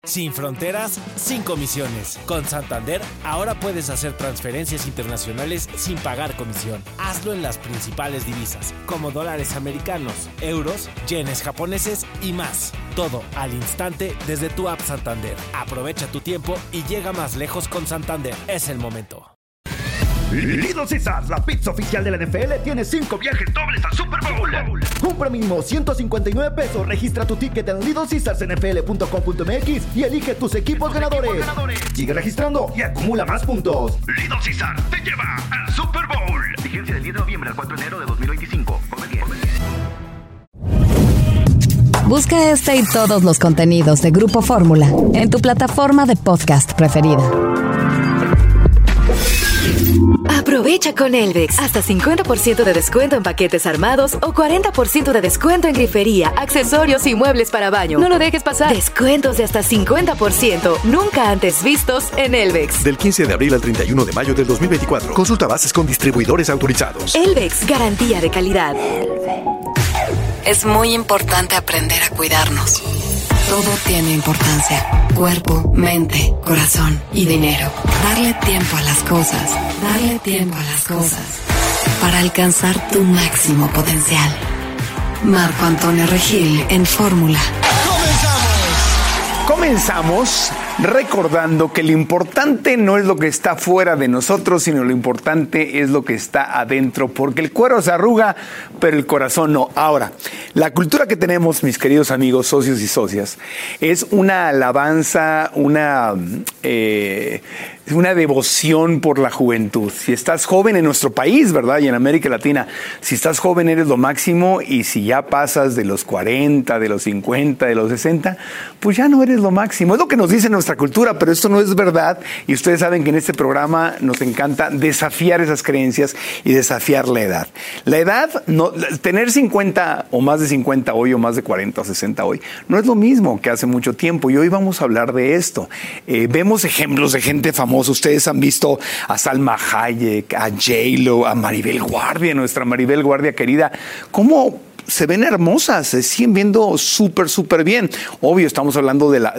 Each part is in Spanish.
Sin fronteras, sin comisiones. Con Santander, ahora puedes hacer transferencias internacionales sin pagar comisión. Hazlo en las principales divisas, como dólares americanos, euros, yenes japoneses y más. Todo al instante desde tu app Santander. Aprovecha tu tiempo y llega más lejos con Santander. Es el momento. Little Caesars, la pizza oficial de la NFL, tiene 5 viajes dobles al Super Bowl. Compra mínimo 159 pesos. Registra tu ticket en littlecaesarsnfl.com.mx y elige tus equipos ganadores. Sigue registrando y acumula más puntos. Little Caesars te lleva al Super Bowl. Vigencia del 10 de noviembre al 4 de enero de 2025. Come bien. Busca este y todos los contenidos de Grupo Fórmula en tu plataforma de podcast preferida. Aprovecha con Elvex. Hasta 50% de descuento en paquetes armados o 40% de descuento en grifería, accesorios y muebles para baño. No lo dejes pasar. Descuentos de hasta 50%, nunca antes vistos en Elvex. Del 15 de abril al 31 de mayo del 2024. Consulta bases con distribuidores autorizados. Elvex, garantía de calidad. Es muy importante aprender a cuidarnos. Todo tiene importancia. Cuerpo, mente, corazón y dinero. Darle tiempo a las cosas. Darle tiempo a las cosas. Para alcanzar tu máximo potencial. Marco Antonio Regil en Fórmula. Comenzamos recordando que lo importante no es lo que está fuera de nosotros, sino lo importante es lo que está adentro, porque el cuero se arruga, pero el corazón no. Ahora, la cultura que tenemos, mis queridos amigos, socios y socias, es una alabanza, una devoción por la juventud. Si estás joven en nuestro país, ¿verdad? Y en América Latina, si estás joven eres lo máximo, y si ya pasas de los 40, de los 50, de los 60, pues ya no eres lo máximo. Es lo que nos dice nuestra cultura, pero esto no es verdad, y ustedes saben que en este programa nos encanta desafiar esas creencias y desafiar la edad. La edad, no, tener 50 o más de 50 hoy, o más de 40 o 60 hoy, no es lo mismo que hace mucho tiempo, y hoy vamos a hablar de esto. Vemos ejemplos de gente famosa. Ustedes han visto a Salma Hayek, a J-Lo, a Maribel Guardia, nuestra Maribel Guardia querida. ¿Cómo se ven hermosas? Se siguen viendo súper bien. Obvio, estamos hablando de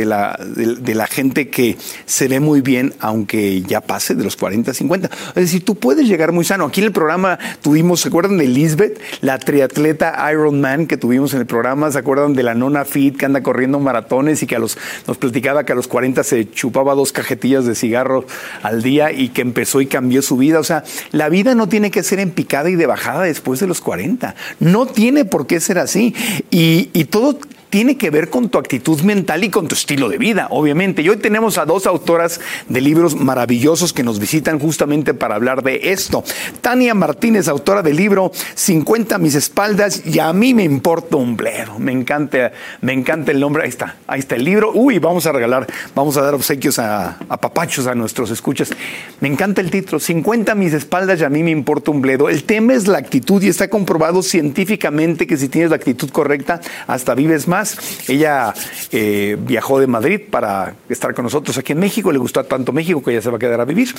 la gente que se ve muy bien, aunque ya pase de los 40, 50. Es decir, tú puedes llegar muy sano. Aquí en el programa tuvimos, ¿se acuerdan de Lisbeth, la triatleta Ironman que tuvimos en el programa? ¿Se acuerdan de la Nona Fit que anda corriendo maratones y que nos platicaba que a los 40 se chupaba 2 cajetillas de cigarro al día y que empezó y cambió su vida? O sea, la vida no tiene que ser en picada y de bajada después de los 40. No tiene por qué ser así. Y todo tiene que ver con tu actitud mental y con tu estilo de vida, obviamente. Y hoy tenemos a 2 autoras de libros maravillosos que nos visitan justamente para hablar de esto. Tania Martínez, autora del libro 50 a mis espaldas y a mí me importa un bledo. Me encanta el nombre. Ahí está el libro. Vamos a dar obsequios a papachos a nuestros escuchas. Me encanta el título, 50 a mis espaldas y a mí me importa un bledo. El tema es la actitud, y está comprobado científicamente que si tienes la actitud correcta, hasta vives más. Ella viajó de Madrid para estar con nosotros aquí en México. Le gustó tanto México que ella se va a quedar a vivir.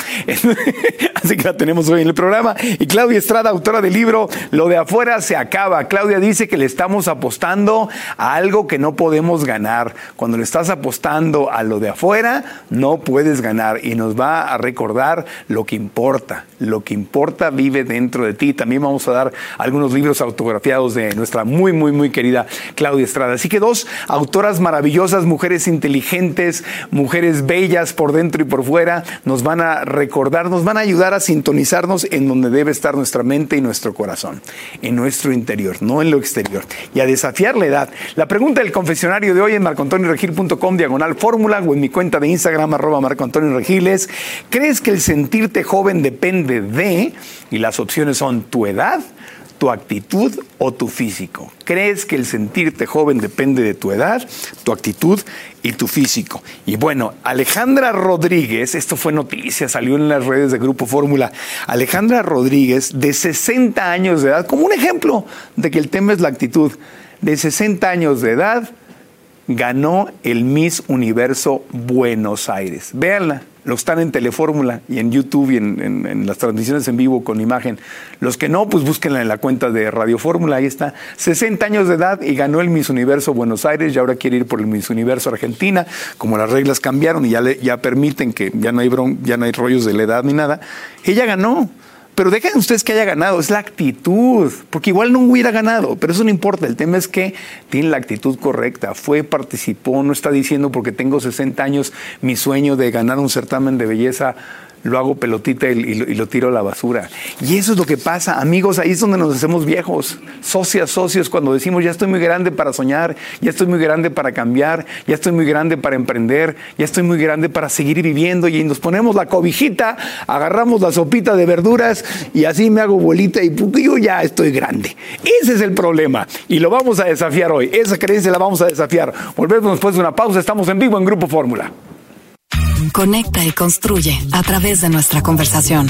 Así que la tenemos hoy en el programa. Y Claudia Estrada, autora del libro Lo de afuera se acaba. Claudia dice que le estamos apostando a algo que no podemos ganar. Cuando le estás apostando a lo de afuera, no puedes ganar. Y nos va a recordar lo que importa. Lo que importa vive dentro de ti. También vamos a dar algunos libros autografiados de nuestra muy querida Claudia Estrada. Así que 2 autoras maravillosas, mujeres inteligentes, mujeres bellas por dentro y por fuera, nos van a recordar, nos van a ayudar a sintonizarnos en donde debe estar nuestra mente y nuestro corazón, en nuestro interior, no en lo exterior, y a desafiar la edad. La pregunta del confesionario de hoy en marcoantonioregil.com/fórmula o en mi cuenta de Instagram @marcoantonioregil es: ¿crees que el sentirte joven depende de? Y las opciones son tu edad, tu actitud o tu físico. ¿Crees que el sentirte joven depende de tu edad, tu actitud y tu físico? Y bueno, Alejandra Rodríguez, esto fue noticia, salió en las redes de Grupo Fórmula. Alejandra Rodríguez, de 60 años de edad, como un ejemplo de que el tema es la actitud, de 60 años de edad, ganó el Miss Universo Buenos Aires. Véanla, Los que están en Telefórmula y en YouTube y en las transmisiones en vivo con imagen. Los que no, pues búsquenla en la cuenta de Radio Fórmula, ahí está. 60 años de edad y ganó el Miss Universo Buenos Aires y ahora quiere ir por el Miss Universo Argentina. Como las reglas cambiaron y ya permiten que ya no hay rollos de la edad ni nada, ella ganó. Pero dejen ustedes que haya ganado, es la actitud, porque igual no hubiera ganado, pero eso no importa, el tema es que tiene la actitud correcta, participó, no está diciendo porque tengo 60 años mi sueño de ganar un certamen de belleza, lo hago pelotita y lo tiro a la basura. Y eso es lo que pasa, amigos, ahí es donde nos hacemos viejos, socios, cuando decimos ya estoy muy grande para soñar, ya estoy muy grande para cambiar, ya estoy muy grande para emprender, ya estoy muy grande para seguir viviendo y nos ponemos la cobijita, agarramos la sopita de verduras y así me hago bolita y yo ya estoy grande. Ese es el problema y lo vamos a desafiar hoy, esa creencia la vamos a desafiar. Volvemos después de una pausa, estamos en vivo en Grupo Fórmula. Conecta y construye a través de nuestra conversación.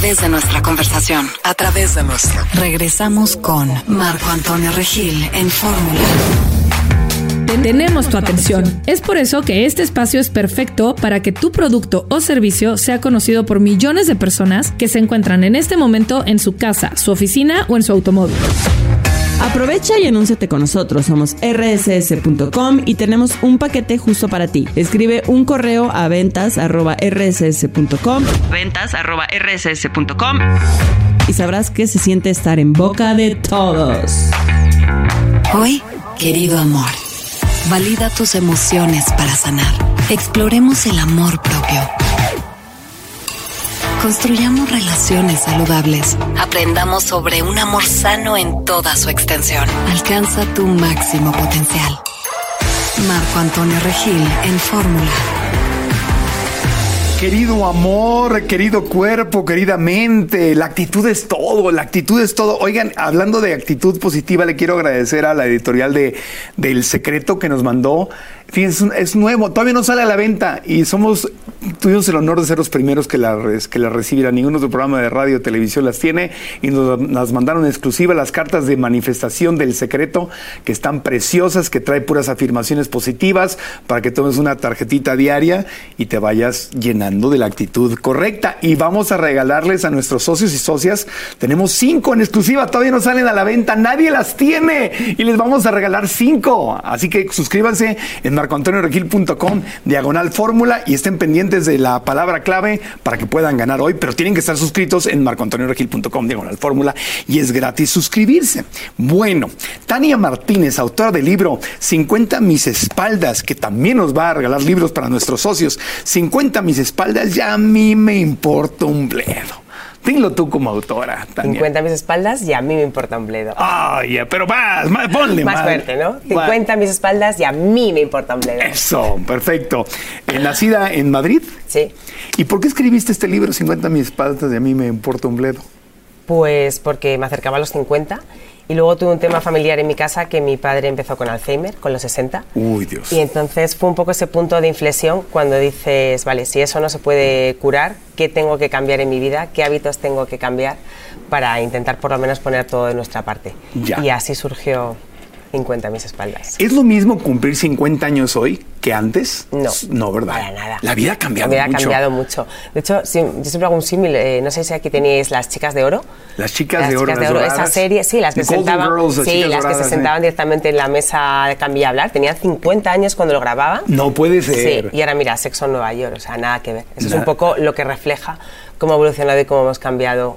Regresamos con Marco Antonio Regil en Fórmula. Tenemos tu atención. Es por eso que este espacio es perfecto para que tu producto o servicio sea conocido por millones de personas que se encuentran en este momento en su casa, su oficina o en su automóvil. Aprovecha y anúnciate con nosotros. Somos rss.com y tenemos un paquete justo para ti. Escribe un correo a ventas@rss.com y sabrás qué se siente estar en boca de todos. Hoy, querido amor, valida tus emociones para sanar. Exploremos el amor propio. Construyamos relaciones saludables. Aprendamos sobre un amor sano en toda su extensión. Alcanza tu máximo potencial. Marco Antonio Regil en Fórmula. Querido amor, querido cuerpo, querida mente, la actitud es todo. Oigan, hablando de actitud positiva, le quiero agradecer a la editorial de El Secreto que nos mandó. Fíjense, es nuevo, todavía no sale a la venta y tuvimos el honor de ser los primeros que la recibieran. Ningún otro programa de radio o televisión las tiene y nos mandaron en exclusiva las cartas de manifestación del Secreto, que están preciosas, que trae puras afirmaciones positivas para que tomes una tarjetita diaria y te vayas llenando de la actitud correcta. Y vamos a regalarles a nuestros socios y socias, tenemos 5 en exclusiva, todavía no salen a la venta, nadie las tiene y les vamos a regalar 5. Así que suscríbanse en marcoantonioregil.com/fórmula y estén pendientes de la palabra clave para que puedan ganar hoy, pero tienen que estar suscritos en marcoantonioregil.com/fórmula y es gratis suscribirse. Bueno, Tania Martínez, autora del libro 50 mis espaldas, que también nos va a regalar libros para nuestros socios. 50 mis espaldas, ya a mí me importa un bledo. Dilo tú como autora, Tania. 50 mis espaldas y a mí me importa un bledo. Pero ponle más fuerte, ¿no? 50 mis espaldas y a mí me importa un bledo. Eso, perfecto. ¿Nacida en Madrid? Sí. ¿Y por qué escribiste este libro, 50 mis espaldas y a mí me importa un bledo? Pues porque me acercaba a los 50 y luego tuve un tema familiar en mi casa que mi padre empezó con Alzheimer, con los 60. Uy, Dios. Y entonces fue un poco ese punto de inflexión cuando dices, vale, si eso no se puede curar, ¿qué tengo que cambiar en mi vida? ¿Qué hábitos tengo que cambiar para intentar por lo menos poner todo de nuestra parte? Ya. Y así surgió 50 mis espaldas. ¿Es lo mismo cumplir 50 años hoy que antes? No, ¿verdad? Para nada. La vida ha cambiado mucho. La vida ha cambiado mucho. De hecho, yo siempre hago un símil, no sé si aquí tenéis Las Chicas de Oro. Las Chicas de Oro, esa serie, sí, las que se sentaban directamente en la mesa de Cambia a hablar, tenían 50 años cuando lo grababan. No puede ser. Sí, y ahora mira, Sexo en Nueva York, o sea, nada que ver. Eso es un poco lo que refleja cómo ha evolucionado y cómo hemos cambiado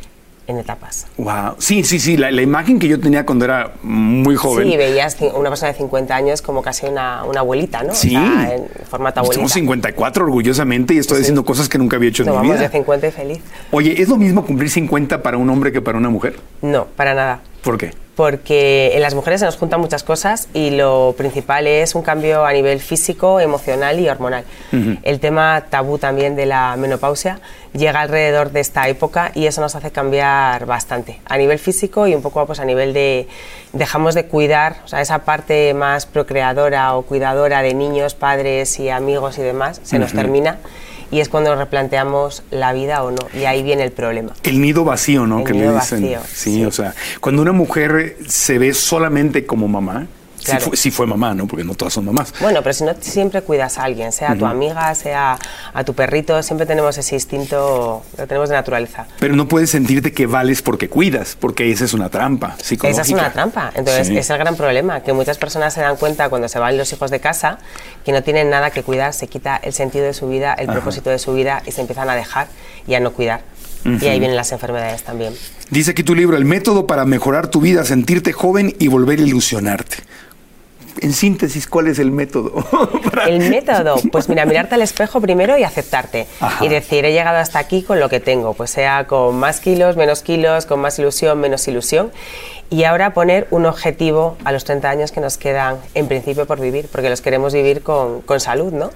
en etapas. Wow. Sí. La imagen que yo tenía cuando era muy joven. Sí, veías una persona de 50 años como casi una abuelita, ¿no? Sí. O sea, en formato abuelita. Estamos 54 orgullosamente y estoy haciendo cosas que nunca había hecho en mi vida. Vamos de 50 y feliz. Oye, ¿es lo mismo cumplir 50 para un hombre que para una mujer? No, para nada. ¿Por qué? Porque en las mujeres se nos juntan muchas cosas y lo principal es un cambio a nivel físico, emocional y hormonal. El tema tabú también de la menopausia llega alrededor de esta época y eso nos hace cambiar bastante a nivel físico y un poco pues a nivel de dejamos de cuidar, o sea, esa parte más procreadora o cuidadora de niños, padres y amigos y demás se nos termina. Y es cuando nos replanteamos la vida o no, y ahí viene el problema. El nido vacío, ¿no? El que nido le dicen. vacío, sí, o sea, cuando una mujer se ve solamente como mamá, Claro. Si fue mamá, ¿no? Porque no todas son mamás. Bueno, pero si no, siempre cuidas a alguien, sea tu amiga, sea a tu perrito, siempre tenemos ese instinto, lo tenemos de naturaleza. Pero no puedes sentirte que vales porque cuidas, porque esa es una trampa psicológica. Esa es una trampa. Entonces, es el gran problema, que muchas personas se dan cuenta cuando se van los hijos de casa que no tienen nada que cuidar, se quita el sentido de su vida, el propósito de su vida y se empiezan a dejar y a no cuidar. Y ahí vienen las enfermedades también. Dice aquí tu libro, el método para mejorar tu vida, sentirte joven y volver a ilusionarte. En síntesis, ¿cuál es el método? El método, pues mira, mirarte al espejo primero y aceptarte. Y decir, he llegado hasta aquí con lo que tengo, pues sea con más kilos, con más ilusión, menos ilusión. Y ahora poner un objetivo a los 30 años que nos quedan en principio por vivir, porque los queremos vivir con salud, ¿no?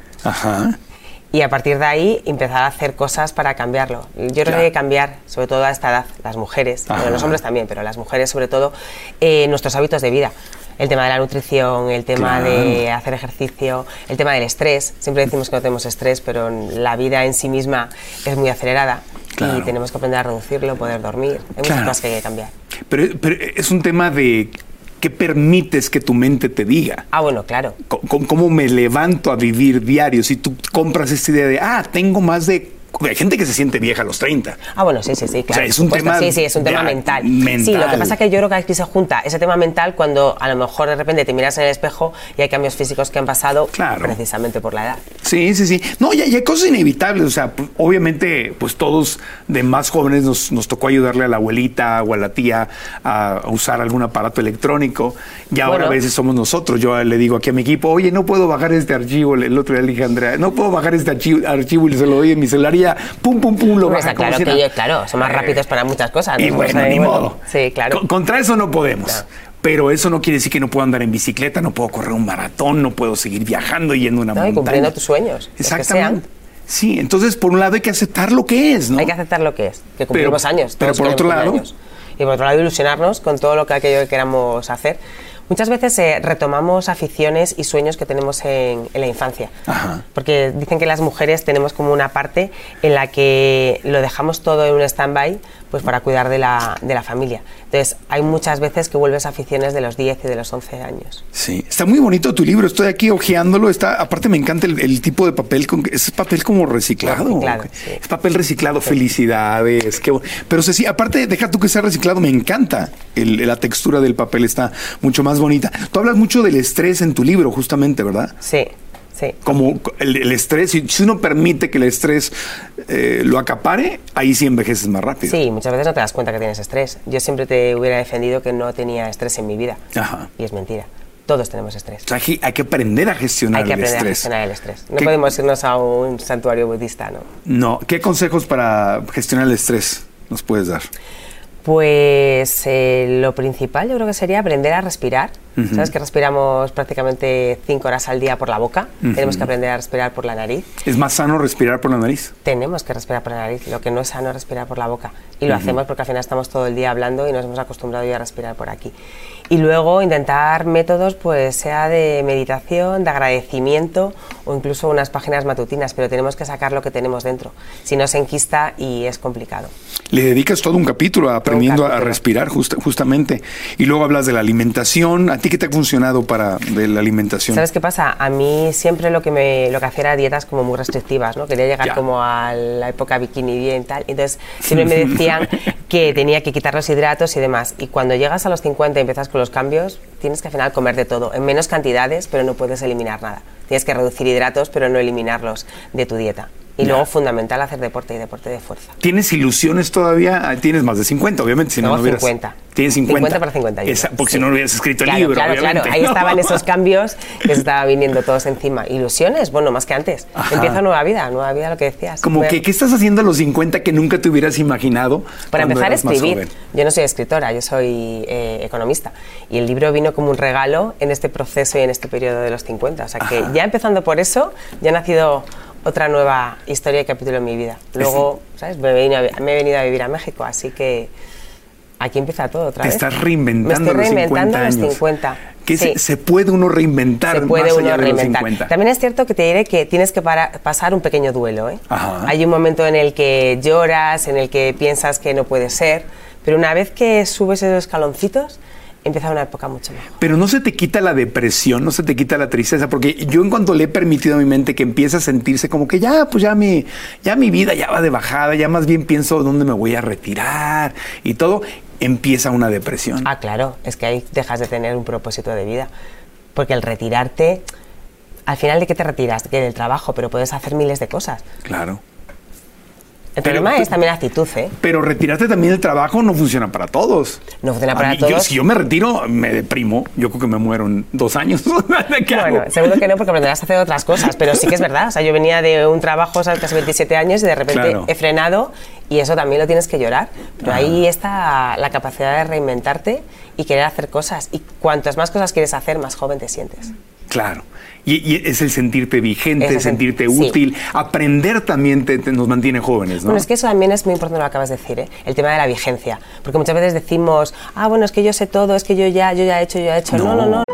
Y a partir de ahí empezar a hacer cosas para cambiarlo. Yo creo que hay que cambiar, sobre todo a esta edad, las mujeres, bueno, los hombres también, pero las mujeres sobre todo, nuestros hábitos de vida. El tema de la nutrición, el tema de hacer ejercicio, el tema del estrés. Siempre decimos que no tenemos estrés, pero la vida en sí misma es muy acelerada y tenemos que aprender a reducirlo, poder dormir. Hay muchas cosas que hay que cambiar. Pero es un tema de qué permites que tu mente te diga. Bueno, claro. ¿Cómo me levanto a vivir diario? Si tú compras esta idea de, tengo más de... Hay gente que se siente vieja a los 30. Bueno, sí, claro. O sea, es un tema... Sí, es un tema mental. Sí, lo que pasa es que yo creo que aquí se junta ese tema mental cuando a lo mejor de repente te miras en el espejo y hay cambios físicos que han pasado precisamente por la edad. Sí. No, y hay cosas inevitables. O sea, obviamente, pues todos de más jóvenes nos tocó ayudarle a la abuelita o a la tía a usar algún aparato electrónico. Y ahora a veces somos nosotros. Yo le digo aquí a mi equipo, oye, no puedo bajar este archivo. El otro día le dije a Andrea, no puedo bajar este archivo y se lo doy en mi celular y pum, lo baja. Está claro que son más rápidos para muchas cosas. Y bueno, ni modo. Sí, claro. Contra eso no podemos. Claro. Pero eso no quiere decir que no puedo andar en bicicleta, no puedo correr un maratón, no puedo seguir viajando y yendo a una montaña. Y cumpliendo tus sueños. Exactamente. Sí, entonces por un lado hay que acetar lo que es, ¿no? Hay que aceptar lo que es, que cumplimos años. Pero por otro lado... Y por otro lado ilusionarnos con todo aquello que queramos hacer. Muchas veces retomamos aficiones y sueños que tenemos en la infancia, porque dicen que las mujeres tenemos como una parte en la que lo dejamos todo en un stand-by pues para cuidar de la familia. Entonces hay muchas veces que vuelves a aficiones de los 10 y de los 11 años. Sí, está muy bonito tu libro, estoy aquí hojeándolo, aparte me encanta el tipo de papel, es papel como reciclado. Sí. Es papel reciclado, felicidades. Pero sí, aparte, deja tú que sea reciclado, me encanta la textura del papel, está mucho más bonita. Tú hablas mucho del estrés en tu libro, justamente, ¿verdad? Sí. Como el estrés, si uno permite que el estrés lo acapare, ahí sí envejeces más rápido. Sí, muchas veces no te das cuenta que tienes estrés. Yo siempre te hubiera defendido que no tenía estrés en mi vida. Y es mentira. Todos tenemos estrés. O sea, hay que aprender a gestionar el estrés. Hay que aprender a gestionar el estrés. No podemos irnos a un santuario budista, ¿no? No. ¿Qué consejos para gestionar el estrés nos puedes dar? Pues lo principal yo creo que sería aprender a respirar. Sabes que respiramos prácticamente 5 horas al día por la boca. Tenemos que aprender a respirar por la nariz. ¿Es más sano respirar por la nariz? Tenemos que respirar por la nariz. Lo que no es sano es respirar por la boca. Y lo hacemos porque al final estamos todo el día hablando y nos hemos acostumbrado ya a respirar por aquí. Y luego intentar métodos, pues sea de meditación, de agradecimiento o incluso unas páginas matutinas, pero tenemos que sacar lo que tenemos dentro. Si no se enquista y es complicado. Le dedicas todo un capítulo a aprendiendo a respirar justamente. Y luego hablas de la alimentación. ¿A ti qué te ha funcionado de la alimentación? ¿Sabes qué pasa? A mí siempre lo que hacía era dietas como muy restrictivas, ¿no? Quería llegar como a la época bikini bien tal. Entonces siempre me decían que tenía que quitar los hidratos y demás. Y cuando llegas a los 50 y empiezas con los cambios, tienes que al final comer de todo, en menos cantidades, pero no puedes eliminar nada. Tienes que reducir hidratos, pero no eliminarlos de tu dieta. Y luego fundamental hacer deporte y deporte de fuerza. ¿Tienes ilusiones todavía? Tienes más de 50, obviamente. Si no 50. Tienes 50. 50 para 51. Porque si no hubieras escrito el libro, obviamente. Claro, ahí estaban esos cambios que se estaban viniendo todos encima. ¿Ilusiones? Bueno, más que antes. Empieza nueva vida lo que decías. Como que, ¿qué estás haciendo a los 50 que nunca te hubieras imaginado? Para empezar a escribir. Yo no soy escritora, yo soy economista. Y el libro vino como un regalo en este proceso y en este periodo de los 50. O sea que ya empezando por eso, ya ha nacido otra nueva historia y capítulo en mi vida. Luego, ¿sabes? Me he venido a vivir a México, así que aquí empieza todo otra vez. Te estás reinventando a los 50 años. Me estoy reinventando a los 50. Que se puede uno reinventar. Se puede uno reinventar. También es cierto que te diré que tienes que pasar un pequeño duelo, ¿eh? Hay un momento en el que lloras, en el que piensas que no puede ser, pero una vez que subes esos escaloncitos, empieza una época mucho mejor. Pero no se te quita la depresión, no se te quita la tristeza, porque yo en cuanto le he permitido a mi mente que empiece a sentirse como que ya mi vida ya va de bajada, ya más bien pienso dónde me voy a retirar y todo, empieza una depresión. Ah, claro, es que ahí dejas de tener un propósito de vida, porque el retirarte, al final, ¿de qué te retiras? Del trabajo, pero puedes hacer miles de cosas. Claro. El problema es también la actitud, ¿eh? Pero retirarte también del trabajo no funciona para todos. No funciona para todos. Si yo me retiro, me deprimo. Yo creo que me muero en 2 años. Bueno, seguro que no, porque aprenderás a hacer otras cosas. Pero sí que es verdad. O sea, yo venía de un trabajo, ¿sabes? Casi 27 años y de repente he frenado y eso también lo tienes que llorar. Pero ahí está la capacidad de reinventarte y querer hacer cosas. Y cuantas más cosas quieres hacer, más joven te sientes. Claro. Y es el sentirte vigente, sentirte útil. Aprender también nos mantiene jóvenes, ¿no? Bueno, es que eso también es muy importante lo que acabas de decir, ¿eh? El tema de la vigencia. Porque muchas veces decimos, bueno, es que yo sé todo, es que yo ya he hecho. No.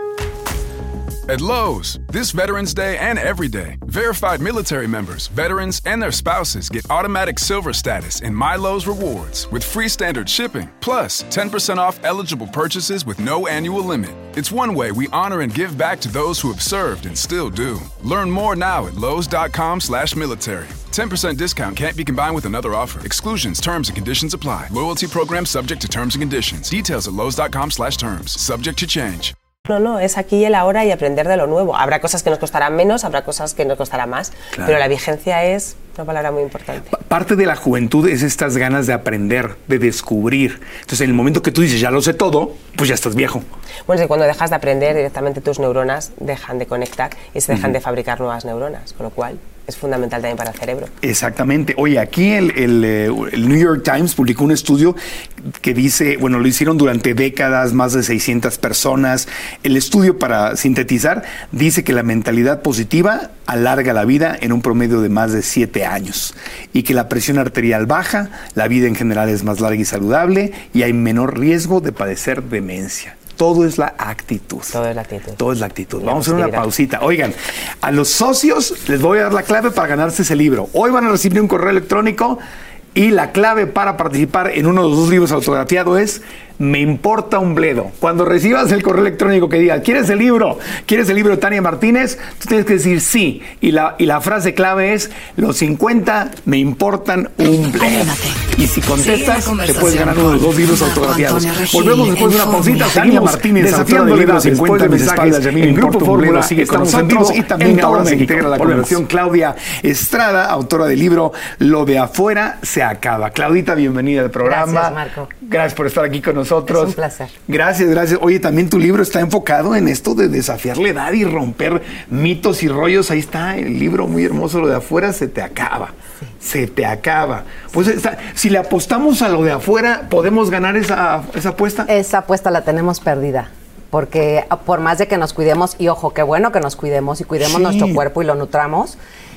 At Lowe's, this Veterans Day and every day, verified military members, veterans, and their spouses get automatic silver status in My Lowe's Rewards with free standard shipping, plus 10% off eligible purchases with no annual limit. It's one way we honor and give back to those who have served and still do. Learn more now at lowes.com/military. 10% discount can't be combined with another offer. Exclusions, terms, and conditions apply. Loyalty program subject to terms and conditions. Details at lowes.com/terms. Subject to change. No, es aquí y el ahora y aprender de lo nuevo. Habrá cosas que nos costarán menos, habrá cosas que nos costarán más, pero la vigencia es una palabra muy importante. Parte de la juventud es estas ganas de aprender, de descubrir. Entonces, en el momento que tú dices, ya lo sé todo, pues ya estás viejo. Bueno, es que cuando dejas de aprender, directamente tus neuronas dejan de conectar y se dejan de fabricar nuevas neuronas, con lo cual es fundamental también para el cerebro. Exactamente. Oye, aquí el New York Times publicó un estudio que dice, bueno, lo hicieron durante décadas, más de 600 personas. El estudio, para sintetizar, dice que la mentalidad positiva alarga la vida en un promedio de más de 7 años y que la presión arterial baja, la vida en general es más larga y saludable y hay menor riesgo de padecer demencia. Todo es la actitud. Todo es la actitud. Todo es la actitud. Vamos a hacer una pausita. Oigan, a los socios les voy a dar la clave para ganarse ese libro. Hoy van a recibir un correo electrónico y la clave para participar en uno de los 2 libros autografiados es Me importa un bledo. Cuando recibas el correo electrónico que diga ¿Quieres el libro? ¿Quieres el libro de Tania Martínez? Tú tienes que decir sí. Y la frase clave es los 50 me importan un bledo. Y si contestas, te puedes ganar uno de los 2 libros autografiados. Volvemos después de una pausita. Tania Martínez, desafiando el libro 50 mensajes en Grupo Fórmula. Estamos en vivo y también ahora se integra la conversación Claudia Estrada, autora del libro Lo de afuera se acaba. Claudita, bienvenida al programa. Gracias, Marco. Gracias por estar aquí con nosotros. Es un placer. Gracias. Oye, también tu libro está enfocado en esto de desafiar la edad y romper mitos y rollos. Ahí está el libro muy hermoso, Lo de afuera se te acaba. Sí. Se te acaba. Pues si le apostamos a lo de afuera, ¿podemos ganar esa apuesta? Esa apuesta la tenemos perdida. Porque por más de que nos cuidemos, y ojo, qué bueno que nos cuidemos y cuidemos nuestro cuerpo y lo nutramos,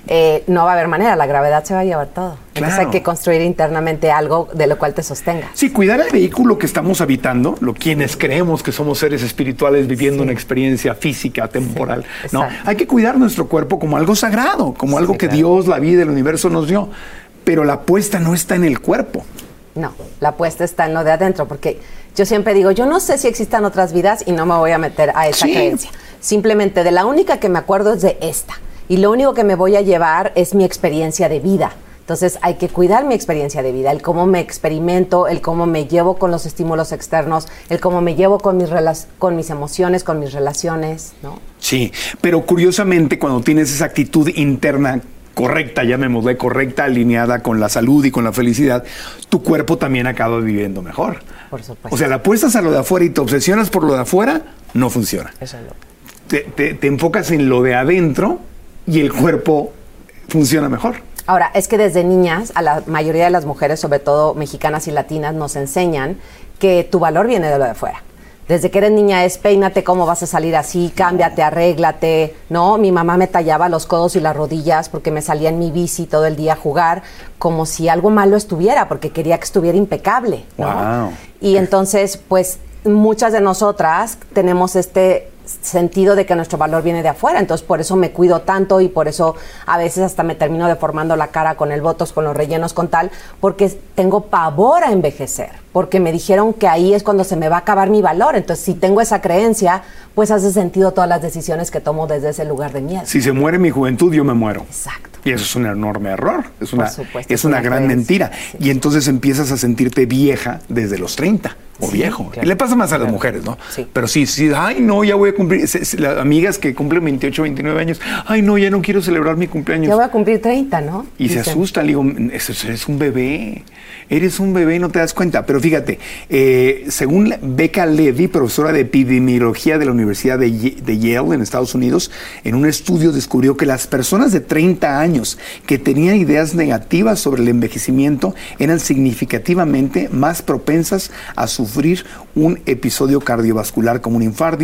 no va a haber manera, la gravedad se va a llevar todo. Entonces hay que construir internamente algo de lo cual te sostenga. Sí, cuidar el vehículo que estamos habitando, quienes creemos que somos seres espirituales viviendo una experiencia física, temporal, ¿no? Hay que cuidar nuestro cuerpo como algo sagrado, como algo que Dios, la vida, el universo nos dio. Pero la apuesta no está en el cuerpo. No, la apuesta está en lo de adentro, porque yo siempre digo, yo no sé si existan otras vidas y no me voy a meter a esa creencia. Simplemente de la única que me acuerdo es de esta. Y lo único que me voy a llevar es mi experiencia de vida. Entonces hay que cuidar mi experiencia de vida, el cómo me experimento, el cómo me llevo con los estímulos externos, el cómo me llevo con mis emociones, con mis relaciones, ¿no? Sí, pero curiosamente cuando tienes esa actitud interna correcta, llamémosle correcta, alineada con la salud y con la felicidad, tu cuerpo también acaba viviendo mejor. Por supuesto. O sea, le apuestas a lo de afuera y te obsesionas por lo de afuera, no funciona. Eso no. Te enfocas en lo de adentro y el cuerpo funciona mejor. Ahora, es que desde niñas, a la mayoría de las mujeres, sobre todo mexicanas y latinas, nos enseñan que tu valor viene de lo de afuera. Desde que eres niña es peínate, cómo vas a salir así, cámbiate, arréglate, ¿no? Mi mamá me tallaba los codos y las rodillas porque me salía en mi bici todo el día a jugar, como si algo malo estuviera, porque quería que estuviera impecable, ¿no? Wow. Y entonces, pues, muchas de nosotras tenemos sentido de que nuestro valor viene de afuera, entonces por eso me cuido tanto y por eso a veces hasta me termino deformando la cara con el botox, con los rellenos, con tal, porque tengo pavor a envejecer, porque me dijeron que ahí es cuando se me va a acabar mi valor, entonces si tengo esa creencia, pues hace sentido todas las decisiones que tomo desde ese lugar de miedo. Si se muere mi juventud, yo me muero. Exacto. Y eso es un enorme error, es una gran creencia. mentira. Sí. Y entonces empiezas a sentirte vieja desde los 30 o viejo. Claro. Y le pasa más a las mujeres, ¿no? Sí. Pero sí, ay, no, ya voy a cumplir. Las amigas que cumplen 28, 29 años, ay, no, ya no quiero celebrar mi cumpleaños. Ya voy a cumplir 30, ¿no? Y se asustan, le digo, eres un bebé. Eres un bebé y no te das cuenta. Pero fíjate, según Becca Levy, profesora de epidemiología de la Universidad de Yale en Estados Unidos, en un estudio descubrió que las personas de 30 años que tenían ideas negativas sobre el envejecimiento eran significativamente más propensas a sufrir un episodio cardiovascular como un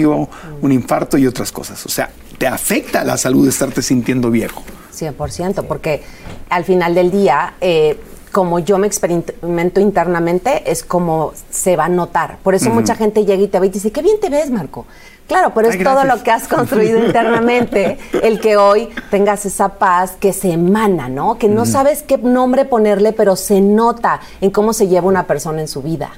infarto y otras cosas. O sea, te afecta la salud de estarte sintiendo viejo. 100%, porque al final del día... como yo me experimento internamente, es como se va a notar. Por eso mucha gente llega y te ve y te dice, qué bien te ves, Marco. Claro, pero es todo lo que has construido internamente, el que hoy tengas esa paz que se emana, ¿no? Que no sabes qué nombre ponerle, pero se nota en cómo se lleva una persona en su vida.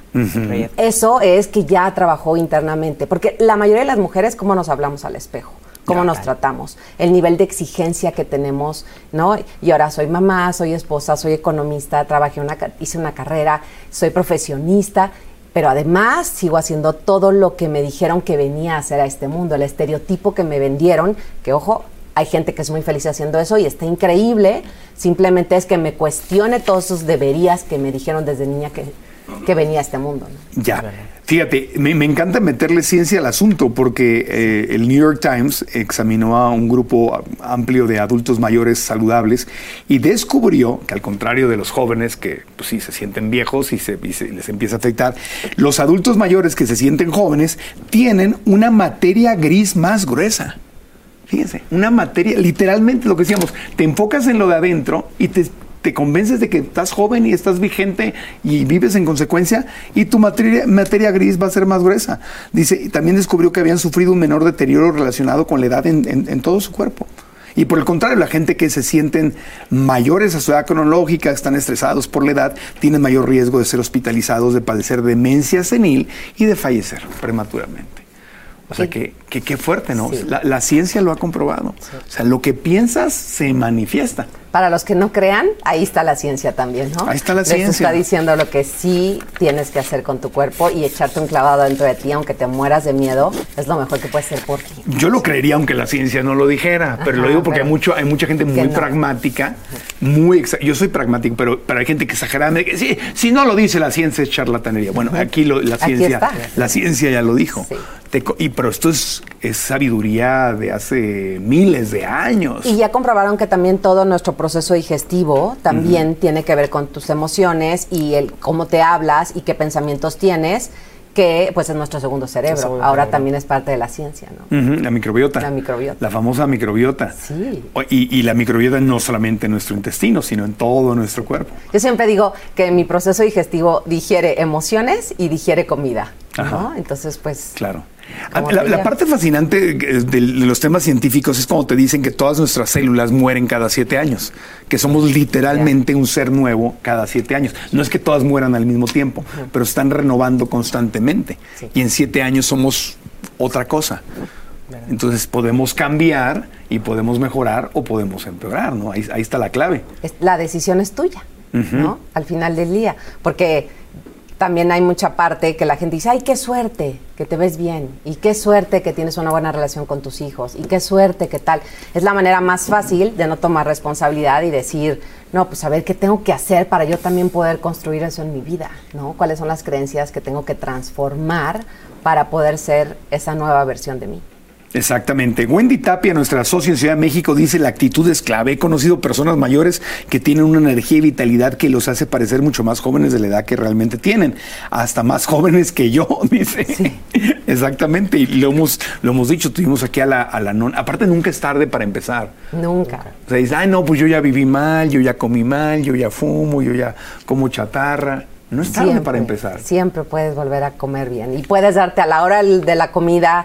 Eso es que ya trabajó internamente. Porque la mayoría de las mujeres, ¿cómo nos hablamos al espejo? Cómo nos tratamos, el nivel de exigencia que tenemos, ¿no? Y ahora soy mamá, soy esposa, soy economista, hice una carrera, soy profesionista, pero además sigo haciendo todo lo que me dijeron que venía a hacer a este mundo, el estereotipo que me vendieron, que ojo, hay gente que es muy feliz haciendo eso y está increíble, simplemente es que me cuestione todos esos deberías que me dijeron desde niña que venía a este mundo, ¿no? Ya. Fíjate, me encanta meterle ciencia al asunto porque el New York Times examinó a un grupo amplio de adultos mayores saludables y descubrió que al contrario de los jóvenes que pues, sí se sienten viejos y les empieza a afectar, los adultos mayores que se sienten jóvenes tienen una materia gris más gruesa. Fíjense, una materia, literalmente lo que decíamos, te enfocas en lo de adentro y te convences de que estás joven y estás vigente y vives en consecuencia y tu materia gris va a ser más gruesa. Dice, también descubrió que habían sufrido un menor deterioro relacionado con la edad en todo su cuerpo. Y por el contrario, la gente que se sienten mayores a su edad cronológica, están estresados por la edad, tienen mayor riesgo de ser hospitalizados, de padecer demencia senil y de fallecer prematuramente. O sea, que fuerte, ¿no? Sí. La ciencia lo ha comprobado. Sí. O sea, lo que piensas se manifiesta. Para los que no crean, ahí está la ciencia también, ¿no? Ahí está la ciencia. Les está diciendo lo que sí tienes que hacer con tu cuerpo y echarte un clavado dentro de ti, aunque te mueras de miedo, es lo mejor que puedes hacer por ti. Yo lo creería aunque la ciencia no lo dijera, pero lo digo porque hay mucha gente muy pragmática, yo soy pragmático, pero hay gente que exageradamente, que si no lo dice la ciencia es charlatanería. Bueno, aquí la ciencia ya lo dijo. Sí. Pero esto es sabiduría de hace miles de años. Y ya comprobaron que también todo nuestro proceso digestivo también tiene que ver con tus emociones y el cómo te hablas y qué pensamientos tienes, que pues es nuestro segundo cerebro. Ahora también es parte de la ciencia, ¿no? La microbiota. La microbiota. La famosa microbiota. Sí. Y la microbiota no solamente en nuestro intestino, sino en todo nuestro cuerpo. Yo siempre digo que mi proceso digestivo digiere emociones y digiere comida, ¿no? Entonces, pues... Claro. La parte fascinante de los temas científicos es cuando te dicen que todas nuestras células mueren cada 7 años, que somos literalmente un ser nuevo cada 7 años. No es que todas mueran al mismo tiempo, pero están renovando constantemente. Sí. Y en 7 años somos otra cosa. Entonces podemos cambiar y podemos mejorar o podemos empeorar, ¿no? Ahí está la clave. La decisión es tuya, ¿no? Al final del día, porque... También hay mucha parte que la gente dice, ay, qué suerte que te ves bien, y qué suerte que tienes una buena relación con tus hijos, y qué suerte que tal. Es la manera más fácil de no tomar responsabilidad y decir, no, pues a ver, ¿qué tengo que hacer para yo también poder construir eso en mi vida? ¿No? ¿Cuáles son las creencias que tengo que transformar para poder ser esa nueva versión de mí? Exactamente. Wendy Tapia, nuestra socia en Ciudad de México, dice, la actitud es clave. He conocido personas mayores que tienen una energía y vitalidad que los hace parecer mucho más jóvenes de la edad que realmente tienen. Hasta más jóvenes que yo, dice. Sí. Exactamente. Y lo hemos dicho, tuvimos aquí a la nona. Aparte, nunca es tarde para empezar. Nunca. O sea, dice, ay, no, pues yo ya viví mal, yo ya comí mal, yo ya fumo, yo ya como chatarra. No es tarde para empezar. Siempre puedes volver a comer bien. Y puedes darte a la hora de la comida...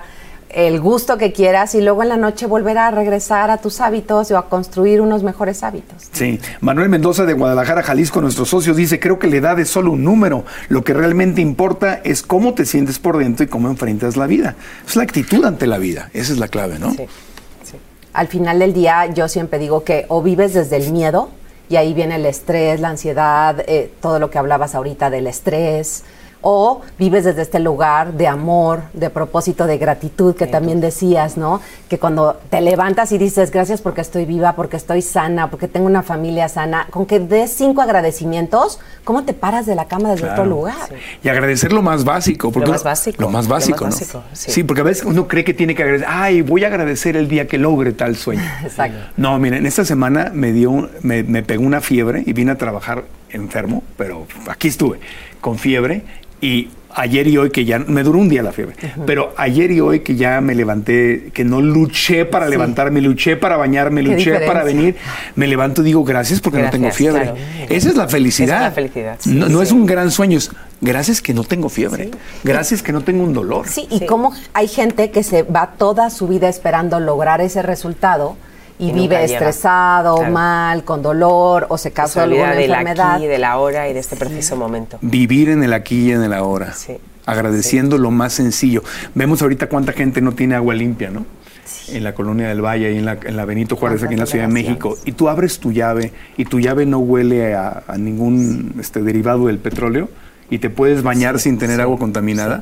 el gusto que quieras y luego en la noche volver a regresar a tus hábitos o a construir unos mejores hábitos. Sí. Manuel Mendoza de Guadalajara, Jalisco, nuestro socio, dice, creo que la edad es solo un número. Lo que realmente importa es cómo te sientes por dentro y cómo enfrentas la vida. Es la actitud ante la vida. Esa es la clave, ¿no? Sí. Al final del día yo siempre digo que o vives desde el miedo y ahí viene el estrés, la ansiedad, todo lo que hablabas ahorita del estrés, o vives desde este lugar de amor, de propósito, de gratitud, que también decías, ¿no? Que cuando te levantas y dices, gracias porque estoy viva, porque estoy sana, porque tengo una familia sana, con que des 5 agradecimientos, ¿cómo te paras de la cama desde otro lugar? Sí. Y agradecer lo más básico. Porque lo más básico. Lo más básico, ¿no? Sí, porque a veces uno cree que tiene que agradecer, ay, voy a agradecer el día que logre tal sueño. Exacto. No, miren, esta semana me pegó una fiebre y vine a trabajar enfermo, pero aquí estuve, con fiebre. Y ayer y hoy que ya, me duró un día la fiebre, pero ayer y hoy que ya me levanté, que no luché para levantarme, luché para bañarme, luché para venir, me levanto y digo gracias porque no tengo fiebre. Claro. Esa es la felicidad. Esa es la felicidad. Sí, no es un gran sueño, es gracias que no tengo fiebre, gracias que no tengo un dolor. Sí, y cómo hay gente que se va toda su vida esperando lograr ese resultado y vive estresado, mal, con dolor, o se causa alguna enfermedad. Del aquí, del ahora y de este preciso momento. Vivir en el aquí y en el ahora. Sí. Agradeciendo lo más sencillo. Vemos ahorita cuánta gente no tiene agua limpia, ¿no? Sí. En la Colonia del Valle y en la Benito Juárez, aquí en la Ciudad de México. Y tú abres tu llave y tu llave no huele a ningún derivado del petróleo y te puedes bañar sin tener agua contaminada.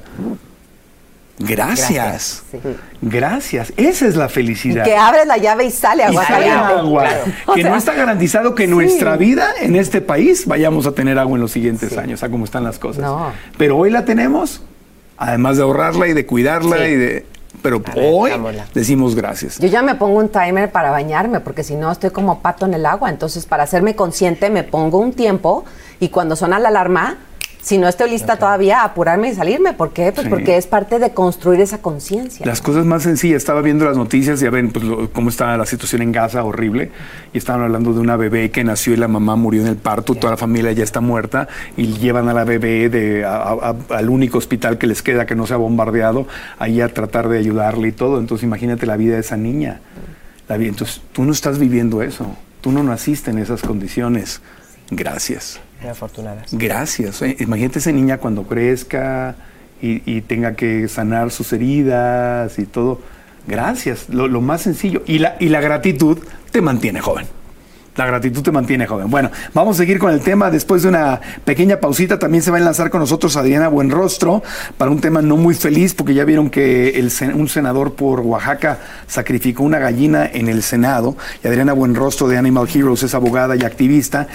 Gracias. Gracias. Esa es la felicidad. Y que abres la llave y sale agua. Claro. Que no está garantizado que nuestra vida en este país vayamos a tener agua en los siguientes años, a cómo están las cosas. No. Pero hoy la tenemos, además de ahorrarla y de cuidarla pero hoy decimos gracias. Yo ya me pongo un timer para bañarme, porque si no estoy como pato en el agua. Entonces, para hacerme consciente, me pongo un tiempo y cuando suena la alarma, si no estoy lista todavía, apurarme y salirme. ¿Por qué? Pues porque es parte de construir esa conciencia. Las cosas más sencillas. Estaba viendo las noticias y ya ven pues, cómo está la situación en Gaza, horrible. Y estaban hablando de una bebé que nació y la mamá murió en el parto. Toda la familia ya está muerta y llevan a la bebé al único hospital que les queda que no sea bombardeado, ahí a tratar de ayudarle y todo. Entonces imagínate la vida de esa niña. Entonces tú no estás viviendo eso. Tú no naciste en esas condiciones. Gracias. Afortunadas. Gracias. Imagínate esa niña cuando crezca y tenga que sanar sus heridas y todo. Gracias. Lo más sencillo. Y la gratitud te mantiene joven. La gratitud te mantiene joven. Bueno, vamos a seguir con el tema después de una pequeña pausita. También se va a enlazar con nosotros Adriana Buenrostro para un tema no muy feliz, porque ya vieron que un senador por Oaxaca sacrificó una gallina en el Senado. Y Adriana Buenrostro de Animal Heroes es abogada y activista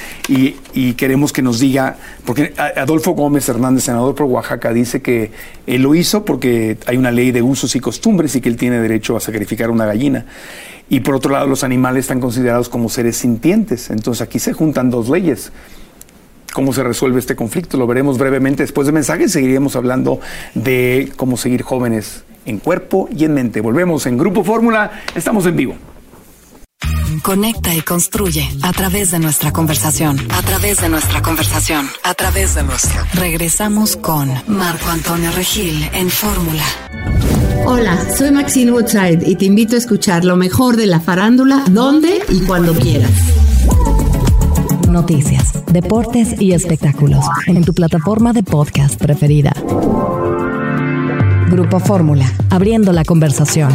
y queremos que nos diga, porque Adolfo Gómez Hernández, senador por Oaxaca, dice que él lo hizo porque hay una ley de usos y costumbres y que él tiene derecho a sacrificar una gallina. Y por otro lado, los animales están considerados como seres sintientes. Entonces aquí se juntan dos leyes. ¿Cómo se resuelve este conflicto? Lo veremos brevemente después de mensajes. Seguiremos hablando de cómo seguir jóvenes en cuerpo y en mente. Volvemos en Grupo Fórmula. Estamos en vivo. Conecta y construye a través de nuestra conversación. A través de nuestra conversación. A través de nuestra. Regresamos con Marco Antonio Regil en Fórmula. Hola, soy Maxine Woodside y te invito a escuchar lo mejor de la farándula, donde y cuando quieras. Noticias, deportes y espectáculos en tu plataforma de podcast preferida. Grupo Fórmula, abriendo la conversación.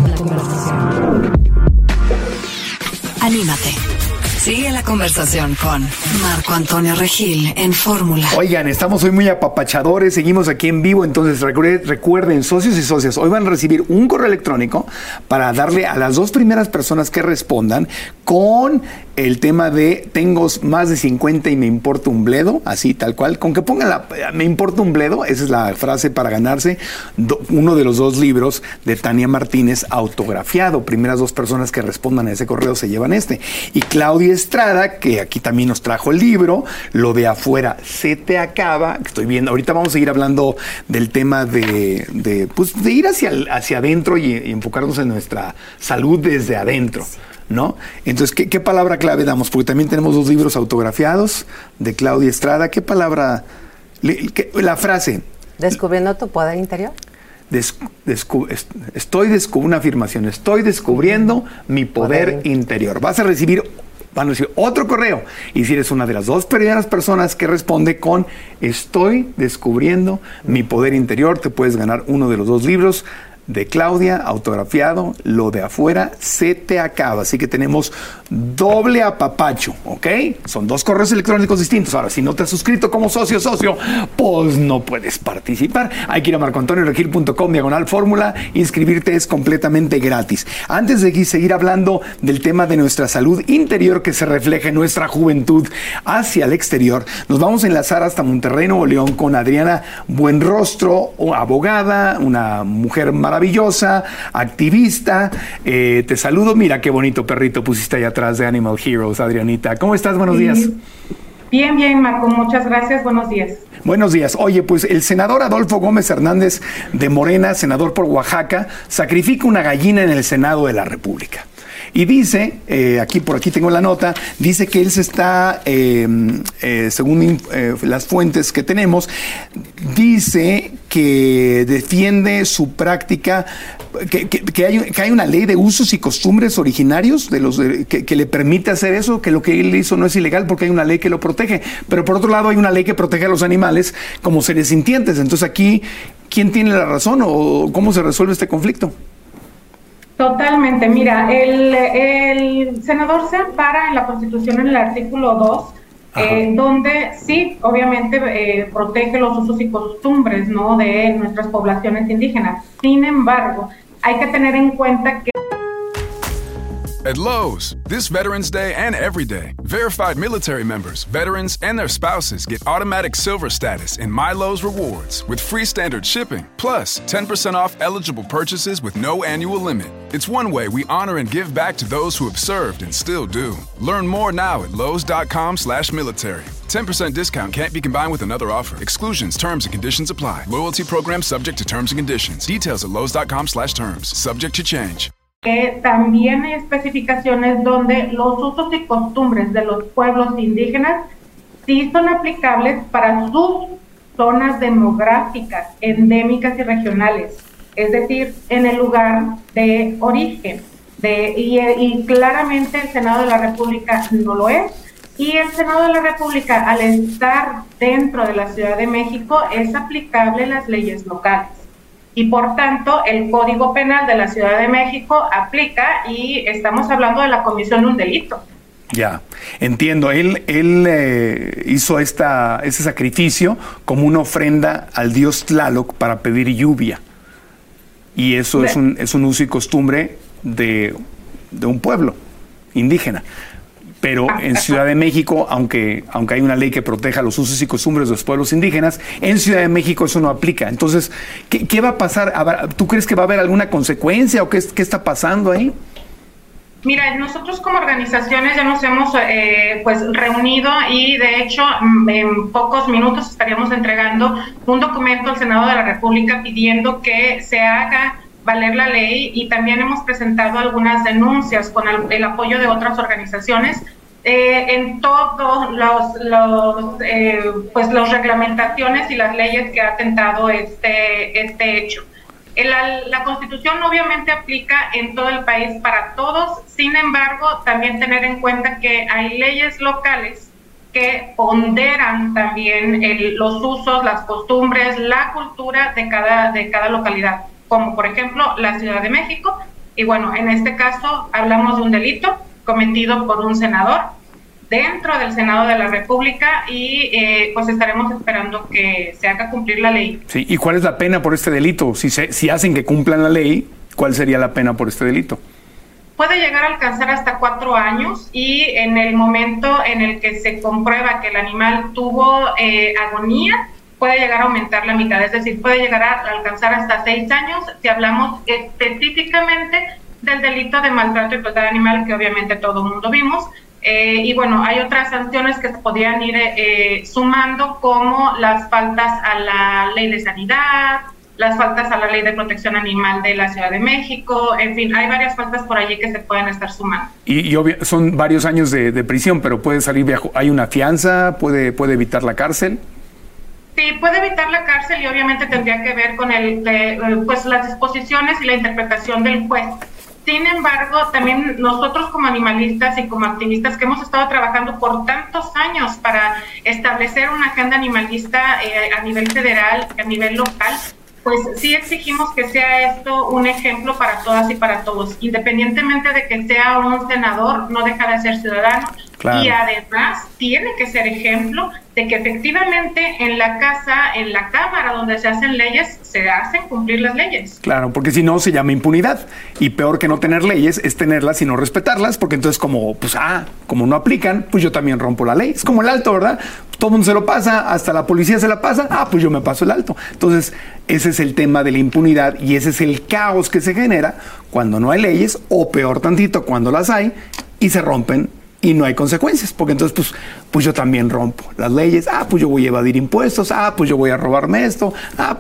Anímate. Sigue la conversación con Marco Antonio Regil en Fórmula. Oigan, estamos hoy muy apapachadores, seguimos aquí en vivo, entonces recuerden, socios y socias, hoy van a recibir un correo electrónico para darle a las 2 primeras personas que respondan con el tema de tengo más de 50 y me importa un bledo, así tal cual, con que pongan me importa un bledo, esa es la frase para ganarse uno de los 2 libros de Tania Martínez autografiado. Primeras 2 personas que respondan a ese correo se llevan este. Y Claudia Estrada, que aquí también nos trajo el libro, Lo de afuera se te acaba, que estoy viendo, ahorita vamos a seguir hablando del tema de ir hacia adentro y enfocarnos en nuestra salud desde adentro. ¿No? Entonces, ¿qué palabra clave damos? Porque también tenemos 2 libros autografiados de Claudia Estrada. ¿Qué palabra? La frase. ¿Descubriendo tu poder interior? una afirmación, estoy descubriendo mi poder interior. Vas a recibir otro correo. Y si eres una de las 2 primeras personas que responde con estoy descubriendo mi poder interior, te puedes ganar uno de los 2 libros de Claudia, autografiado. Lo de afuera se te acaba. Así que tenemos doble apapacho, ¿ok? Son 2 correos electrónicos distintos. Ahora, si no te has suscrito como socio, pues no puedes participar. Hay que ir a marcoantonioregil.com/fórmula. Inscribirte es completamente gratis. Antes de seguir hablando del tema de nuestra salud interior que se refleja en nuestra juventud hacia el exterior, nos vamos a enlazar hasta Monterrey, Nuevo León, con Adriana Buenrostro, abogada, una mujer maravillosa, activista. Te saludo. Mira qué bonito perrito pusiste allá atrás de Animal Heroes, Adrianita. ¿Cómo estás? Buenos días. Bien, Marco. Muchas gracias. Buenos días. Buenos días. Oye, pues el senador Adolfo Gómez Hernández de Morena, senador por Oaxaca, sacrifica una gallina en el Senado de la República. Y dice, por aquí tengo la nota, dice que él se está, según las fuentes que tenemos, dice que defiende su práctica, que hay una ley de usos y costumbres originarios que le permite hacer eso, que lo que él hizo no es ilegal porque hay una ley que lo protege. Pero por otro lado hay una ley que protege a los animales como seres sintientes. Entonces aquí, ¿quién tiene la razón o cómo se resuelve este conflicto? Totalmente. Mira, el senador se ampara en la Constitución en el artículo 2, donde sí, obviamente protege los usos y costumbres, ¿no?, de nuestras poblaciones indígenas. Sin embargo, hay que tener en cuenta que At Lowe's, this Veterans Day and every day, verified military members, veterans, and their spouses get automatic silver status in My Lowe's Rewards with free standard shipping, plus 10% off eligible purchases with no annual limit. It's one way we honor and give back to those who have served and still do. Learn more now at lowes.com/military. 10% discount can't be combined with another offer. Exclusions, terms, and conditions apply. Loyalty program subject to terms and conditions. Details at lowes.com/terms. Subject to change. También hay especificaciones donde los usos y costumbres de los pueblos indígenas sí son aplicables para sus zonas demográficas, endémicas y regionales, es decir, en el lugar de origen. Y claramente el Senado de la República no lo es. Y el Senado de la República, al estar dentro de la Ciudad de México, es aplicable las leyes locales. Y por tanto, el Código Penal de la Ciudad de México aplica y estamos hablando de la comisión de un delito. Ya, entiendo. Él hizo ese sacrificio como una ofrenda al dios Tlaloc para pedir lluvia. Y eso es un uso y costumbre de un pueblo indígena. Pero en Ciudad de México, aunque hay una ley que proteja los usos y costumbres de los pueblos indígenas, en Ciudad de México eso no aplica. Entonces, ¿qué va a pasar? ¿Tú crees que va a haber alguna consecuencia o qué está pasando ahí? Mira, nosotros como organizaciones ya nos hemos reunido y de hecho en pocos minutos estaríamos entregando un documento al Senado de la República pidiendo que se haga valer la ley, y también hemos presentado algunas denuncias con el apoyo de otras organizaciones en todos los reglamentaciones y las leyes que ha atentado este hecho. La Constitución obviamente aplica en todo el país para todos, sin embargo, también tener en cuenta que hay leyes locales que ponderan también los usos, las costumbres, la cultura de cada localidad, como por ejemplo la Ciudad de México. Y bueno, en este caso hablamos de un delito cometido por un senador dentro del Senado de la República y pues estaremos esperando que se haga cumplir la ley. Sí, ¿y cuál es la pena por este delito? Si hacen que cumplan la ley, ¿cuál sería la pena por este delito? Puede llegar a alcanzar hasta 4 años y en el momento en el que se comprueba que el animal tuvo agonía, puede llegar a aumentar la mitad, es decir, puede llegar a alcanzar hasta 6 años si hablamos específicamente del delito de maltrato y crueldad animal, que obviamente todo el mundo vimos. Y bueno, hay otras sanciones que se podrían ir sumando, como las faltas a la ley de sanidad, las faltas a la ley de protección animal de la Ciudad de México, en fin, hay varias faltas por allí que se pueden estar sumando. Y son varios años de prisión, pero puede salir, hay una fianza, puede evitar la cárcel. Sí, puede evitar la cárcel y obviamente tendría que ver con pues las disposiciones y la interpretación del juez. Sin embargo, también nosotros como animalistas y como activistas que hemos estado trabajando por tantos años para establecer una agenda animalista a nivel federal, a nivel local, pues sí exigimos que sea esto un ejemplo para todas y para todos. Independientemente de que sea un senador, no deja de ser ciudadano. Claro. Y además tiene que ser ejemplo de que efectivamente en la casa, en la Cámara donde se hacen leyes, se hacen cumplir las leyes. Claro, porque si no se llama impunidad. Y peor que no tener leyes es tenerlas y no respetarlas, porque entonces como no aplican, pues yo también rompo la ley. Es como el alto, ¿verdad? Todo el mundo se lo pasa, hasta la policía se la pasa, pues yo me paso el alto. Entonces, ese es el tema de la impunidad y ese es el caos que se genera cuando no hay leyes, o peor tantito, cuando las hay y se rompen y no hay consecuencias, porque entonces pues yo también rompo las leyes, pues yo voy a evadir impuestos, pues yo voy a robarme esto,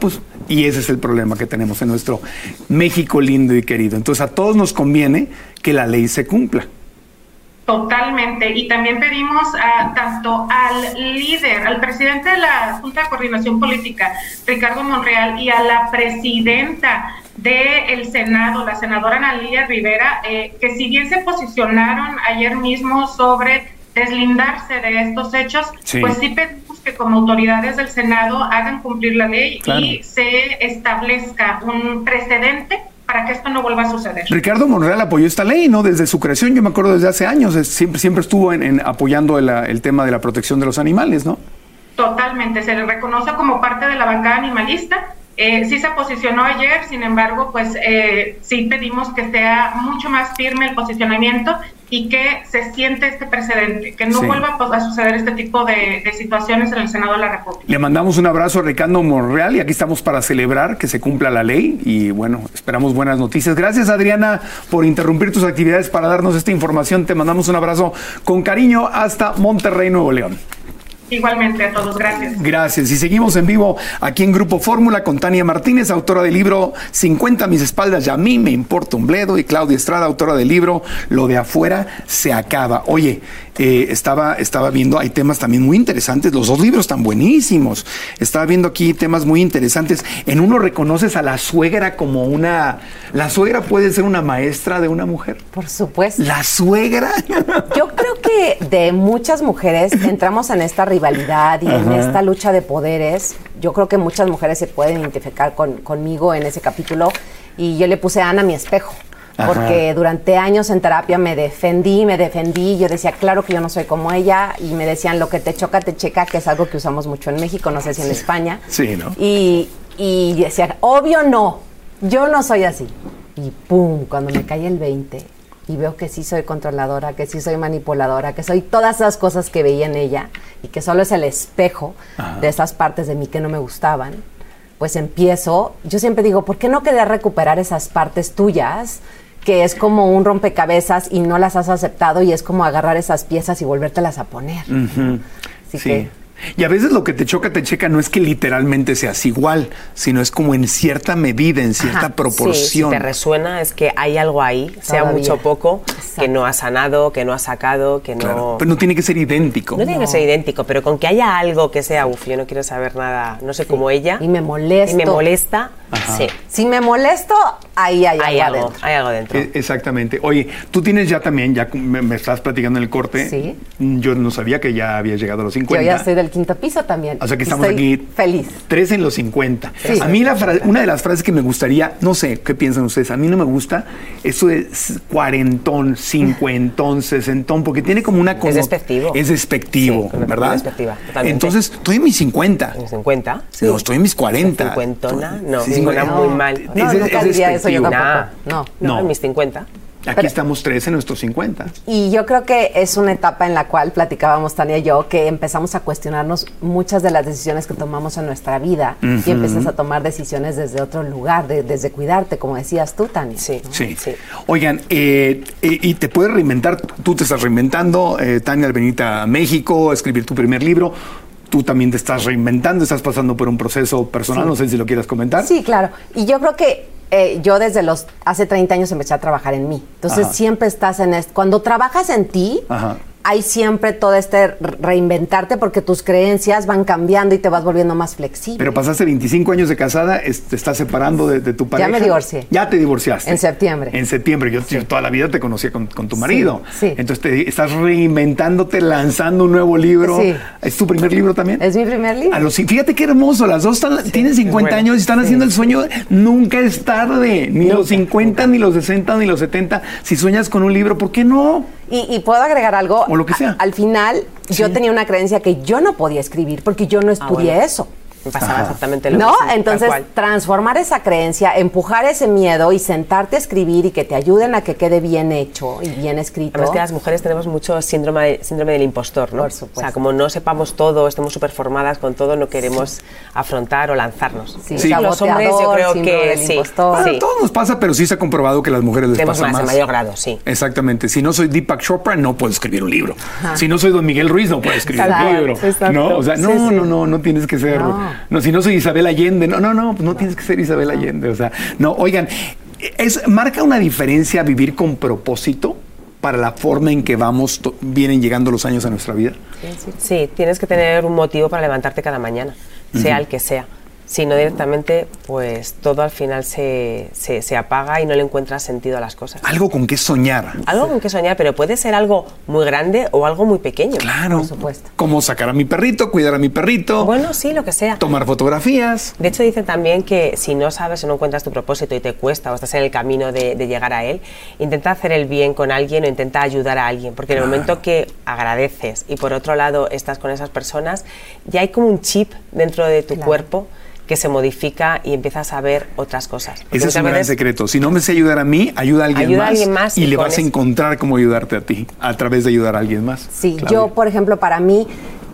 y ese es el problema que tenemos en nuestro México lindo y querido. Entonces a todos nos conviene que la ley se cumpla. Totalmente, y también pedimos tanto al líder, al presidente de la Junta de Coordinación Política, Ricardo Monreal, y a la presidenta del Senado, la senadora Ana Lilia Rivera, que si bien se posicionaron ayer mismo sobre deslindarse de estos hechos, sí, pues sí pedimos que como autoridades del Senado hagan cumplir la ley, claro, y se establezca un precedente para que esto no vuelva a suceder. Ricardo Monreal apoyó esta ley, ¿no? Desde su creación, yo me acuerdo desde hace años, siempre estuvo apoyando el tema de la protección de los animales, ¿no? Totalmente, se le reconoce como parte de la bancada animalista. Sí se posicionó ayer, sin embargo, pues sí pedimos que sea mucho más firme el posicionamiento y que se siente este precedente, que no vuelva a suceder este tipo de situaciones en el Senado de la República. Le mandamos un abrazo a Ricardo Monreal y aquí estamos para celebrar que se cumpla la ley y bueno, esperamos buenas noticias. Gracias, Adriana, por interrumpir tus actividades para darnos esta información. Te mandamos un abrazo con cariño hasta Monterrey, Nuevo León. Igualmente a todos, gracias. Gracias. Y seguimos en vivo aquí en Grupo Fórmula con Tania Martínez, autora del libro 50 a mis espaldas y a mí me importa un bledo, y Claudia Estrada, autora del libro Lo de afuera se acaba. Oye, estaba viendo, hay temas también muy interesantes, los dos libros están buenísimos. Estaba viendo aquí temas muy interesantes. En uno reconoces a la suegra como la suegra puede ser una maestra de una mujer. Por supuesto. La suegra. Yo creo que de muchas mujeres entramos en esta rivalidad y en esta lucha de poderes. Yo creo que muchas mujeres se pueden identificar conmigo en ese capítulo y yo le puse a Ana mi espejo. Porque durante años en terapia me defendí, yo decía, claro que yo no soy como ella, y me decían, lo que te choca, te checa, que es algo que usamos mucho en México, no sé si en España. Sí, ¿no? Y decían, obvio no, yo no soy así. Y pum, cuando me cae el 20 y veo que sí soy controladora, que sí soy manipuladora, que soy todas esas cosas que veía en ella y que solo es el espejo de esas partes de mí que no me gustaban, pues yo siempre digo, ¿por qué no querer recuperar esas partes tuyas? Que es como un rompecabezas y no las has aceptado y es como agarrar esas piezas y volvértelas a poner. Así que... Y a veces lo que te choca, te checa, no es que literalmente seas igual, sino es como en cierta medida, en cierta proporción. Sí, si te resuena es que hay algo ahí, sea mucho o poco, que no has sanado, que no has sacado, que no... Pero no tiene que ser idéntico. No tiene que ser idéntico, pero con que haya algo que sea, yo no quiero saber nada, no sé, como ella. Y me molesto. Y me molesta, sí. Si me molesto, ahí hay algo dentro. Hay algo dentro. Exactamente. Oye, tú tienes ya también, ya me estás platicando en el corte. Sí. Yo no sabía que ya habías llegado a los 50. Yo ya estoy del quinto piso también. O sea que estamos aquí feliz. 3 en los 50. Sí. A mí una de las frases que me gustaría, no sé qué piensan ustedes, a mí no me gusta eso de cuarentón, cincuentón, sesentón, porque tiene como una... Es despectivo. Es despectivo, sí, ¿verdad? Es despectiva, totalmente. Entonces, estoy en mis 50. ¿En mis 50? Sí. No, estoy en mis 40. ¿Cincuentona? No, suena muy mal. No, nunca diría eso yo tampoco. No, en mis 50. Aquí estamos 3 en nuestros 50. Y yo creo que es una etapa en la cual platicábamos Tania y yo, que empezamos a cuestionarnos muchas de las decisiones que tomamos en nuestra vida y empiezas a tomar decisiones desde otro lugar, desde cuidarte, como decías tú, Tania. Sí, ¿no? Sí. Oigan, y te puedes reinventar, tú te estás reinventando, Tania, al venir a México, a escribir tu primer libro. Tú también te estás reinventando, estás pasando por un proceso personal, no sé si lo quieras comentar. Sí, claro. Y yo creo que yo desde hace 30 años empecé a trabajar en mí. Entonces siempre estás en esto. Cuando trabajas en ti, hay siempre todo este reinventarte porque tus creencias van cambiando y te vas volviendo más flexible. Pero pasaste 25 años de casada, te estás separando de tu pareja. Ya me divorcié. Ya te divorciaste. En septiembre. En septiembre. Yo toda la vida te conocía con tu marido. Sí. Entonces estás reinventándote, lanzando un nuevo libro. Sí. ¿Es tu primer libro también? Es mi primer libro. Fíjate qué hermoso. Las dos tienen 50 años y están haciendo el sueño. Nunca es tarde. Ni los 50, ni los 60, ni los 70. Si sueñas con un libro, ¿por qué no? Y puedo agregar algo. O lo que sea. Al final, yo tenía una creencia que yo no podía escribir porque yo no estudié eso. Me pasaba exactamente lo ¿No? mismo. Entonces, transformar esa creencia, empujar ese miedo y sentarte a escribir y que te ayuden a que quede bien hecho y bien escrito. Además que las mujeres tenemos mucho síndrome del impostor, ¿no? Por supuesto. O sea, como no sepamos todo, estemos súper formadas con todo, no queremos afrontar o lanzarnos. Sí. Los hombres yo creo que sí. A todos nos pasa, pero sí se ha comprobado que a las mujeres les tenemos pasa más. En mayor grado, sí. Exactamente. Si no soy Deepak Chopra, no puedo escribir un libro. Ajá. Si no soy Don Miguel Ruiz, no puedo escribir un libro. Exacto. ¿No? O sea, no tienes que ser. No, si no soy Isabel Allende, no tienes que ser Isabel Allende. O sea, no, oigan, ¿marca una diferencia vivir con propósito para la forma en que vienen llegando los años a nuestra vida? Sí, tienes que tener un motivo para levantarte cada mañana, sea el que sea. Si no directamente, pues todo al final se apaga y no le encuentras sentido a las cosas. Algo con qué soñar. Algo con qué soñar, pero puede ser algo muy grande o algo muy pequeño. Claro. Por supuesto. Como sacar a mi perrito, cuidar a mi perrito. Bueno, sí, lo que sea. Tomar fotografías. De hecho, dicen también que si no sabes o no encuentras tu propósito y te cuesta o estás en el camino de llegar a él, intenta hacer el bien con alguien o intenta ayudar a alguien. Porque en el momento que agradeces y por otro lado estás con esas personas, ya hay como un chip dentro de tu cuerpo que se modifica y empiezas a ver otras cosas. Porque ese es un gran secreto. Si no me sé ayudar a mí, ayuda a alguien más y le vas a encontrar cómo ayudarte a ti a través de ayudar a alguien más. Sí, Claudia. Yo, por ejemplo, para mí,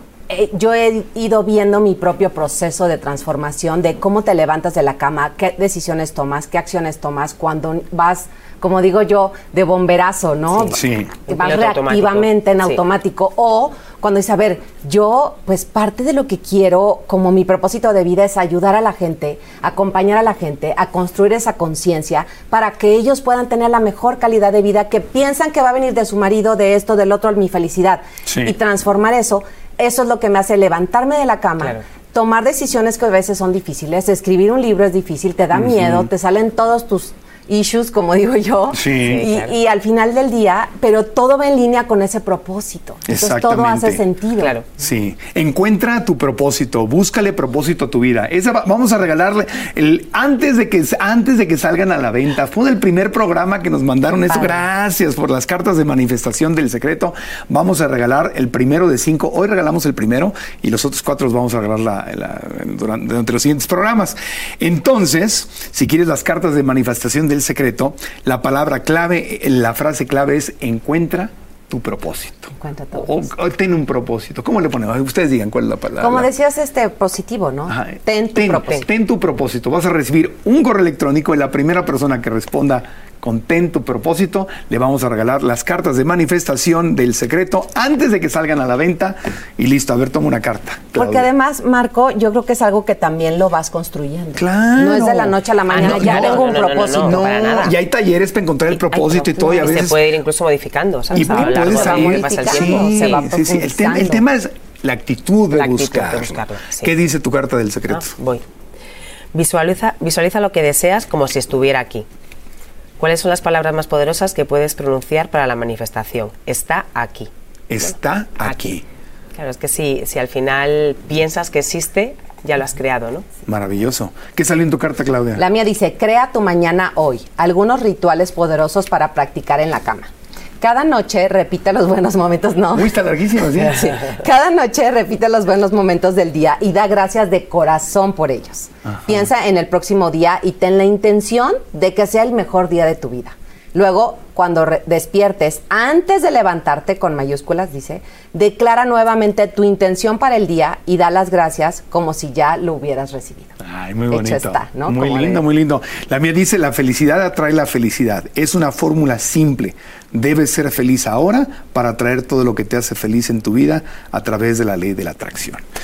yo he ido viendo mi propio proceso de transformación, de cómo te levantas de la cama, qué decisiones tomas, qué acciones tomas cuando vas, como digo yo, de bomberazo, ¿no? Sí. Vas reactivamente en automático. O cuando dices, a ver, yo, pues parte de lo que quiero, como mi propósito de vida es ayudar a la gente, acompañar a la gente, a construir esa conciencia para que ellos puedan tener la mejor calidad de vida, que piensan que va a venir de su marido, de esto, del otro, mi felicidad. Sí. Y transformar eso es lo que me hace levantarme de la cama, tomar decisiones que a veces son difíciles. Escribir un libro es difícil, te da miedo, te salen todos tus issues, como digo yo, y al final del día, pero todo va en línea con ese propósito. Entonces todo hace sentido. Claro. Sí. Encuentra tu propósito, búscale propósito a tu vida. Vamos a regalarle antes de que salgan a la venta. Fue el primer programa que nos mandaron eso. Gracias por las cartas de manifestación del secreto. Vamos a regalar el primero de 5. Hoy regalamos el primero y los otros 4 los vamos a regalar durante los siguientes programas. Entonces, si quieres las cartas de manifestación del secreto, la palabra clave, la frase clave es encuentra tu propósito. Encuentra tu propósito. O ten un propósito. ¿Cómo le ponemos? Ustedes digan cuál es la palabra. Como decías, positivo, ¿no? Ajá. Ten tu propósito. Vas a recibir un correo electrónico y la primera persona que responda con ten tu propósito, le vamos a regalar las cartas de manifestación del secreto antes de que salgan a la venta y listo. A ver, toma una carta, Claudia. Porque además, Marco, yo creo que es algo que también lo vas construyendo. Claro. No es de la noche a la mañana, tengo un propósito. No, para nada. Y hay talleres para encontrar el propósito y todo. Y a veces se puede ir incluso modificando, ¿sabes? Y puedes salir. Pasa el tiempo. Se va profundizando. El tema es la actitud de buscarlo. Sí. ¿Qué dice tu carta del secreto? Voy. Visualiza lo que deseas como si estuviera aquí. ¿Cuáles son las palabras más poderosas que puedes pronunciar para la manifestación? Está aquí. Está aquí. Claro, es que si al final piensas que existe, ya lo has creado, ¿no? Maravilloso. ¿Qué salió en tu carta, Claudia? La mía dice, crea tu mañana hoy. Algunos rituales poderosos para practicar en la cama. Cada noche repite los buenos momentos, ¿no? Uy, está larguísimo, ¿sí? Sí. Cada noche repite los buenos momentos del día y da gracias de corazón por ellos. Ajá. Piensa en el próximo día y ten la intención de que sea el mejor día de tu vida. Luego, cuando despiertes, antes de levantarte, con mayúsculas, dice, declara nuevamente tu intención para el día y da las gracias como si ya lo hubieras recibido. Ay, muy bonito. Hecho está, ¿no? Muy lindo, muy lindo. La mía dice, la felicidad atrae la felicidad. Es una fórmula simple. Debes ser feliz ahora para atraer todo lo que te hace feliz en tu vida a través de la ley de la atracción.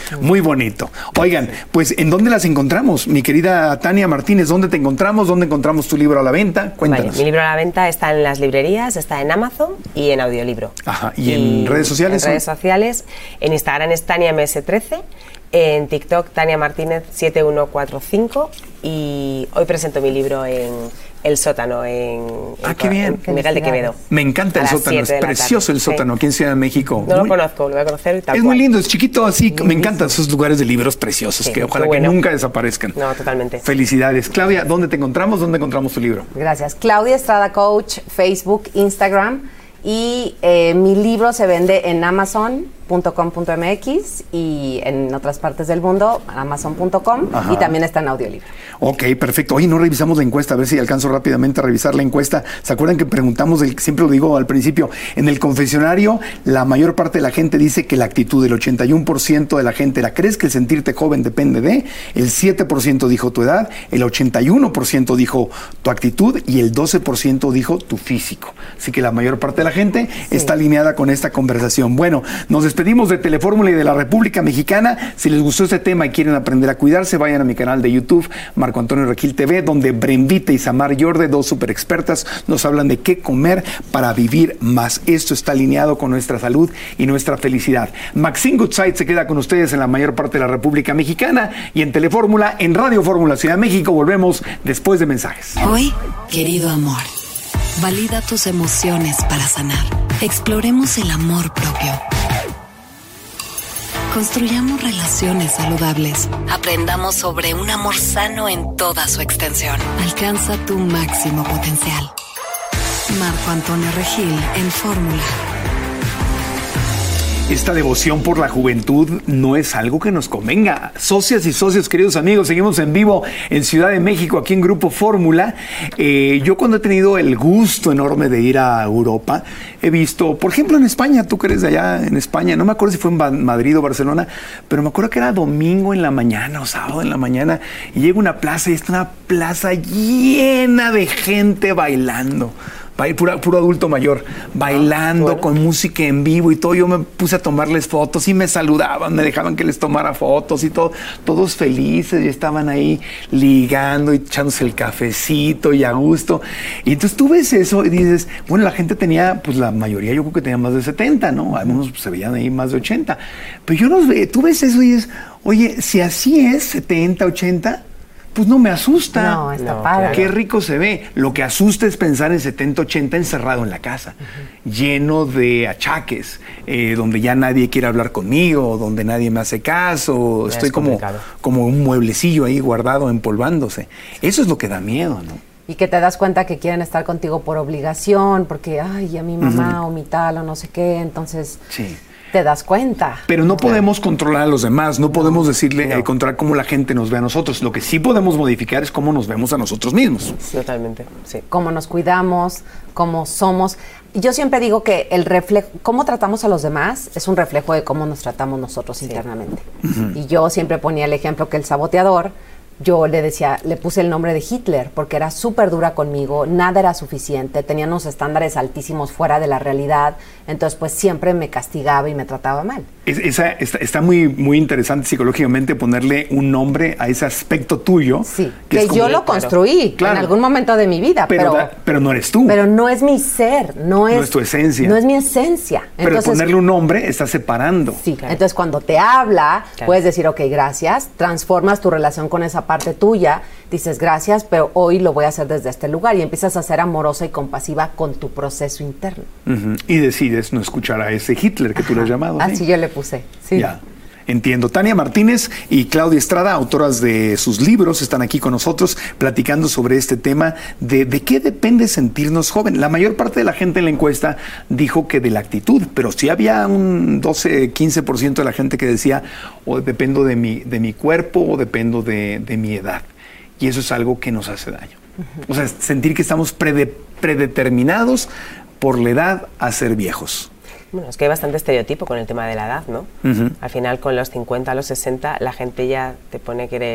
Muy bonito. Oigan, pues ¿en dónde las encontramos? Mi querida Tania Martínez, ¿dónde te encontramos? ¿Dónde encontramos tu libro a la venta? Cuéntanos. Vale, mi libro a la venta está en las librerías, está en Amazon y en audiolibro. Ajá. ¿Y en redes sociales? En redes sociales, en Instagram es TaniaMS13, en TikTok Tania Martínez 7145 y hoy presento mi libro en El Sótano, qué bien. en Miguel de Quevedo. Me encanta El Sótano, es precioso El Sótano, aquí en Ciudad de México. No lo conozco, lo voy a conocer y tal Es cual. muy lindo, es chiquito así, me encantan esos lugares de libros preciosos, que ojalá que nunca desaparezcan. No, totalmente. Felicidades. Claudia, ¿dónde te encontramos? ¿Dónde encontramos tu libro? Gracias. Claudia Estrada Coach, Facebook, Instagram. Y mi libro se vende en amazon.com.mx y en otras partes del mundo, amazon.com, y también está en audiolibro. Ok, perfecto. Oye, no revisamos la encuesta, a ver si alcanzo rápidamente a revisar la encuesta. ¿Se acuerdan que preguntamos, siempre lo digo al principio, en el confesionario, la mayor parte de la gente dice que la actitud, el 81% de la gente la crees que el sentirte joven depende de, el 7% dijo tu edad, el 81% dijo tu actitud y el 12% dijo tu físico. Así que la mayor parte de la gente está alineada con esta conversación. Bueno, nos despedimos de Telefórmula y de la República Mexicana. Si les gustó este tema y quieren aprender a cuidarse, vayan a mi canal de YouTube, Marco Antonio Regil TV, donde Brendita y Samar Yorde, dos super expertas, nos hablan de qué comer para vivir más. Esto está alineado con nuestra salud y nuestra felicidad. Maxine Goodside se queda con ustedes en la mayor parte de la República Mexicana y en Telefórmula, en Radio Fórmula Ciudad de México. Volvemos después de mensajes. Hoy, querido amor, valida tus emociones para sanar. Exploremos el amor propio. Construyamos relaciones saludables. Aprendamos sobre un amor sano en toda su extensión. Alcanza tu máximo potencial. Marco Antonio Regil en Fórmula. Esta devoción por la juventud no es algo que nos convenga. Socias y socios, queridos amigos, seguimos en vivo en Ciudad de México, aquí en Grupo Fórmula. Yo cuando he tenido el gusto enorme de ir a Europa, he visto, por ejemplo, en España, tú que eres de allá en España, no me acuerdo si fue en Madrid o Barcelona, pero me acuerdo que era domingo en la mañana o sábado en la mañana, y llego a una plaza y está una plaza llena de gente bailando. Puro adulto mayor, bailando con música en vivo y todo. Yo me puse a tomarles fotos y me saludaban, me dejaban que les tomara fotos y todo, todos felices y estaban ahí ligando y echándose el cafecito y a gusto. Y entonces tú ves eso y dices, bueno, la gente tenía, pues la mayoría yo creo que tenía más de 70, ¿no? Algunos se veían ahí más de 80. Pero tú ves eso y dices, oye, si así es, 70, 80... pues no me asusta. No, está padre. Qué rico se ve. Lo que asusta es pensar en 70, 80 encerrado en la casa, lleno de achaques, donde ya nadie quiere hablar conmigo, donde nadie me hace caso. Ya estoy como un mueblecillo ahí guardado, empolvándose. Eso es lo que da miedo, ¿no? Y que te das cuenta que quieren estar contigo por obligación, porque, ay, a mi mamá o mi tal o no sé qué, entonces... Sí. Te das cuenta. Pero no podemos controlar a los demás, no podemos decirle, controlar cómo la gente nos ve a nosotros. Lo que sí podemos modificar es cómo nos vemos a nosotros mismos. Totalmente, sí. Cómo nos cuidamos, cómo somos. Y yo siempre digo que el reflejo, cómo tratamos a los demás es un reflejo de cómo nos tratamos nosotros internamente. Y yo siempre ponía el ejemplo que el saboteador, yo le puse el nombre de Hitler porque era súper dura conmigo, nada era suficiente, tenía unos estándares altísimos fuera de la realidad, entonces pues siempre me castigaba y me trataba mal. Está muy interesante psicológicamente ponerle un nombre a ese aspecto tuyo. Sí, que yo lo construí en algún momento de mi vida. Pero no eres tú. Pero no es mi ser, no es tu esencia. No es mi esencia. Pero entonces, ponerle un nombre está separando. Sí, entonces cuando te habla, puedes decir, ok, gracias, transformas tu relación con esa parte tuya, dices gracias, pero hoy lo voy a hacer desde este lugar y empiezas a ser amorosa y compasiva con tu proceso interno. Y decides no escuchar a ese Hitler que tú le has llamado. Así yo le puse, sí. Ya. Entiendo. Tania Martínez y Claudia Estrada, autoras de sus libros, están aquí con nosotros platicando sobre este tema de qué depende sentirnos joven. La mayor parte de la gente en la encuesta dijo que de la actitud, pero sí había un 12-15% de la gente que decía o dependo de mi cuerpo o dependo de mi edad. Y eso es algo que nos hace daño. O sea, sentir que estamos predeterminados por la edad a ser viejos. Bueno, es que hay bastante estereotipo con el tema de la edad, ¿no? Al final, con los 50, los 60, la gente ya te pone que eres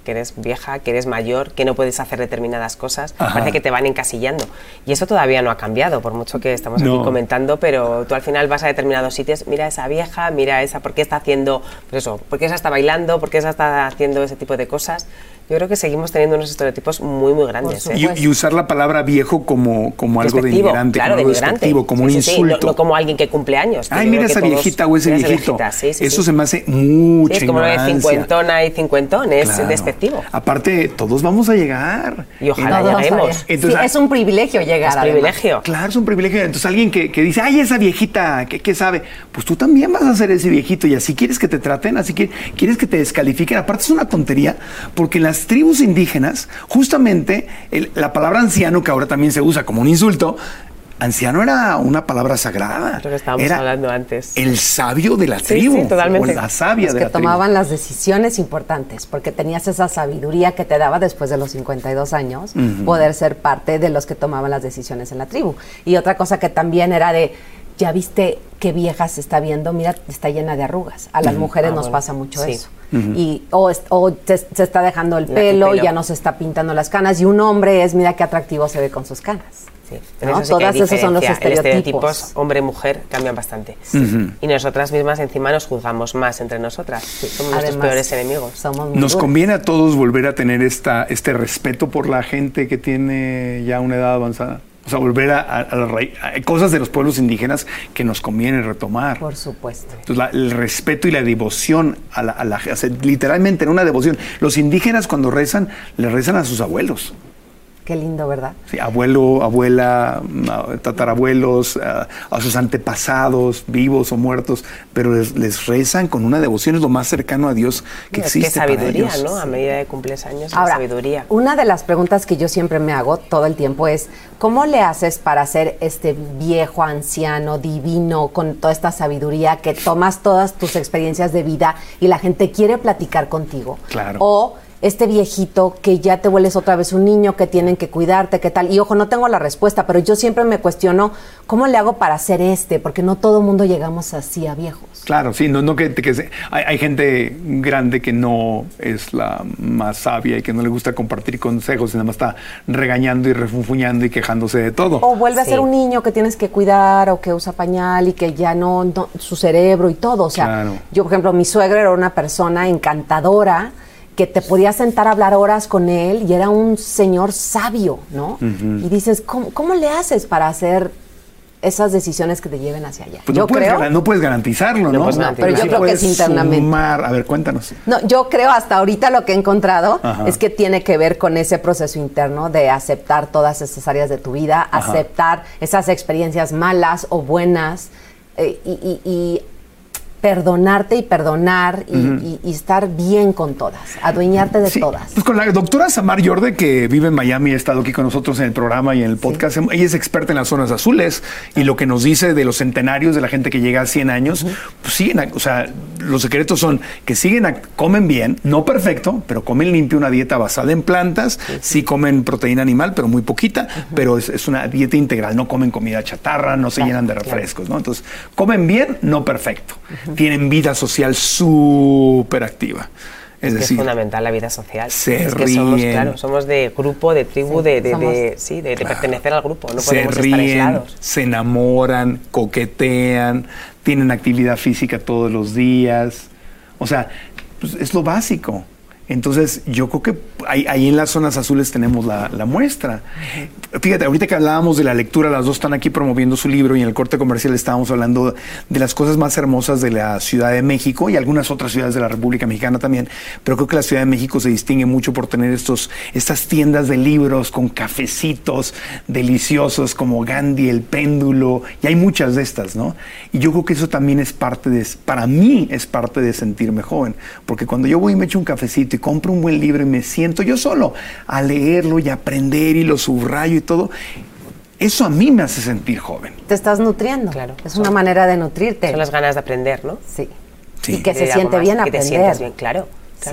que eres vieja, que eres mayor, que no puedes hacer determinadas cosas. Ajá. Parece que te van encasillando. Y eso todavía no ha cambiado, por mucho que estamos aquí comentando, pero tú al final vas a determinados sitios, mira esa vieja, mira esa, ¿por qué está haciendo, pues eso, por qué esa está bailando, por qué esa está haciendo ese tipo de cosas? Yo creo que seguimos teniendo unos estereotipos muy, muy grandes. Y usar la palabra viejo como algo denigrante, claro, como algo despectivo, como un insulto. No como alguien que cumple años. Ay, mira esa viejita o ese viejito. Eso se me hace mucha es como lo de cincuentona y cincuentón, es Claro. despectivo. Aparte, todos vamos a llegar. Y ojalá lleguemos. Entonces, es un privilegio llegar. Es privilegio. Claro, es un privilegio. Entonces alguien que dice, ay, esa viejita, ¿qué sabe? Pues tú también vas a ser ese viejito y así quieres que te traten, así que quieres que te descalifiquen. Aparte es una tontería, porque en las tribus indígenas, justamente la palabra anciano, que ahora también se usa como un insulto, anciano era una palabra sagrada. Lo que estábamos hablando antes. El sabio de la tribu. Sí, totalmente. O la sabia de la tribu. Que tomaban las decisiones importantes, porque tenías esa sabiduría que te daba después de los 52 años, poder ser parte de los que tomaban las decisiones en la tribu. Y otra cosa que también era de, ya viste qué vieja se está viendo, mira, está llena de arrugas. A las mujeres nos pasa mucho eso. Y o se está dejando el pelo, ya no se está pintando las canas, y un hombre es, mira qué atractivo se ve con sus canas. Sí, ¿no? Todas esos son los estereotipos hombre-mujer cambian bastante. Y nosotras mismas encima nos juzgamos más entre nosotras. Somos nuestros peores enemigos. Nos conviene a todos volver a tener este respeto por la gente que tiene ya una edad avanzada. O sea, volver a cosas de los pueblos indígenas que nos conviene retomar. Por supuesto. Entonces, el respeto y la devoción o sea, literalmente en una devoción. Los indígenas cuando rezan, le rezan a sus abuelos. Qué lindo, ¿verdad? Sí, abuelo, abuela, tatarabuelos, a sus antepasados, vivos o muertos, pero les rezan con una devoción, es lo más cercano a Dios que existe. Es que sabiduría, para ellos. ¿no? A medida de cumples años, ahora, la sabiduría. Una de las preguntas que yo siempre me hago todo el tiempo es, ¿cómo le haces para ser este viejo, anciano, divino, con toda esta sabiduría, que tomas todas tus experiencias de vida y la gente quiere platicar contigo? Claro. O este viejito que ya te vuelves otra vez un niño, que tienen que cuidarte, qué tal. Y ojo, no tengo la respuesta, pero yo siempre me cuestiono, ¿cómo le hago para ser porque no todo el mundo llegamos así a viejos. Claro, sí, no hay gente grande que no es la más sabia y que no le gusta compartir consejos y nada más está regañando y refunfuñando y quejándose de todo. O vuelve a ser un niño que tienes que cuidar o que usa pañal y que ya no su cerebro y todo. O sea, yo, por ejemplo, mi suegro era una persona encantadora, que te podías sentar a hablar horas con él y era un señor sabio, ¿no? Y dices, ¿cómo le haces para hacer esas decisiones que te lleven hacia allá? Pues no puedes garantizarlo, ¿no? Pero yo creo que es internamente. A ver, cuéntanos. No, yo creo hasta ahorita lo que he encontrado es que tiene que ver con ese proceso interno de aceptar todas esas áreas de tu vida, aceptar esas experiencias malas o buenas y perdonarte y perdonar y estar bien con todas, adueñarte de todas. Pues con la doctora Samar Yorde, que vive en Miami, ha estado aquí con nosotros en el programa y en el podcast. Ella es experta en las zonas azules y lo que nos dice de los centenarios, de la gente que llega a 100 años, pues siguen, o sea, los secretos son que comen bien, no perfecto, pero comen limpio, una dieta basada en plantas, sí comen proteína animal, pero muy poquita, pero es una dieta integral, no comen comida chatarra, no se llenan de refrescos, ¿no? Entonces, comen bien, no perfecto. Tienen vida social súper activa. Es decir, es fundamental la vida social. Se ríen. Somos de grupo, de tribu, de pertenecer al grupo. No podemos estar aislados. Se enamoran, coquetean, tienen actividad física todos los días. O sea, pues es lo básico. Entonces, yo creo que ahí en las zonas azules tenemos la muestra. Fíjate, ahorita que hablábamos de la lectura, las dos están aquí promoviendo su libro y en el corte comercial estábamos hablando de las cosas más hermosas de la Ciudad de México y algunas otras ciudades de la República Mexicana también, pero creo que la Ciudad de México se distingue mucho por tener estas tiendas de libros con cafecitos deliciosos como Gandhi, El Péndulo, y hay muchas de estas, ¿no? Y yo creo que eso también es para mí es parte de sentirme joven, porque cuando yo voy y me echo un cafecito y compro un buen libro y me siento yo solo a leerlo y aprender y lo subrayo y todo, eso a mí me hace sentir joven. Te estás nutriendo. Claro. Es una manera de nutrirte. Son las ganas de aprender, ¿no? Sí. Y que se siente bien aprender. Que te sientas bien, claro. Sí.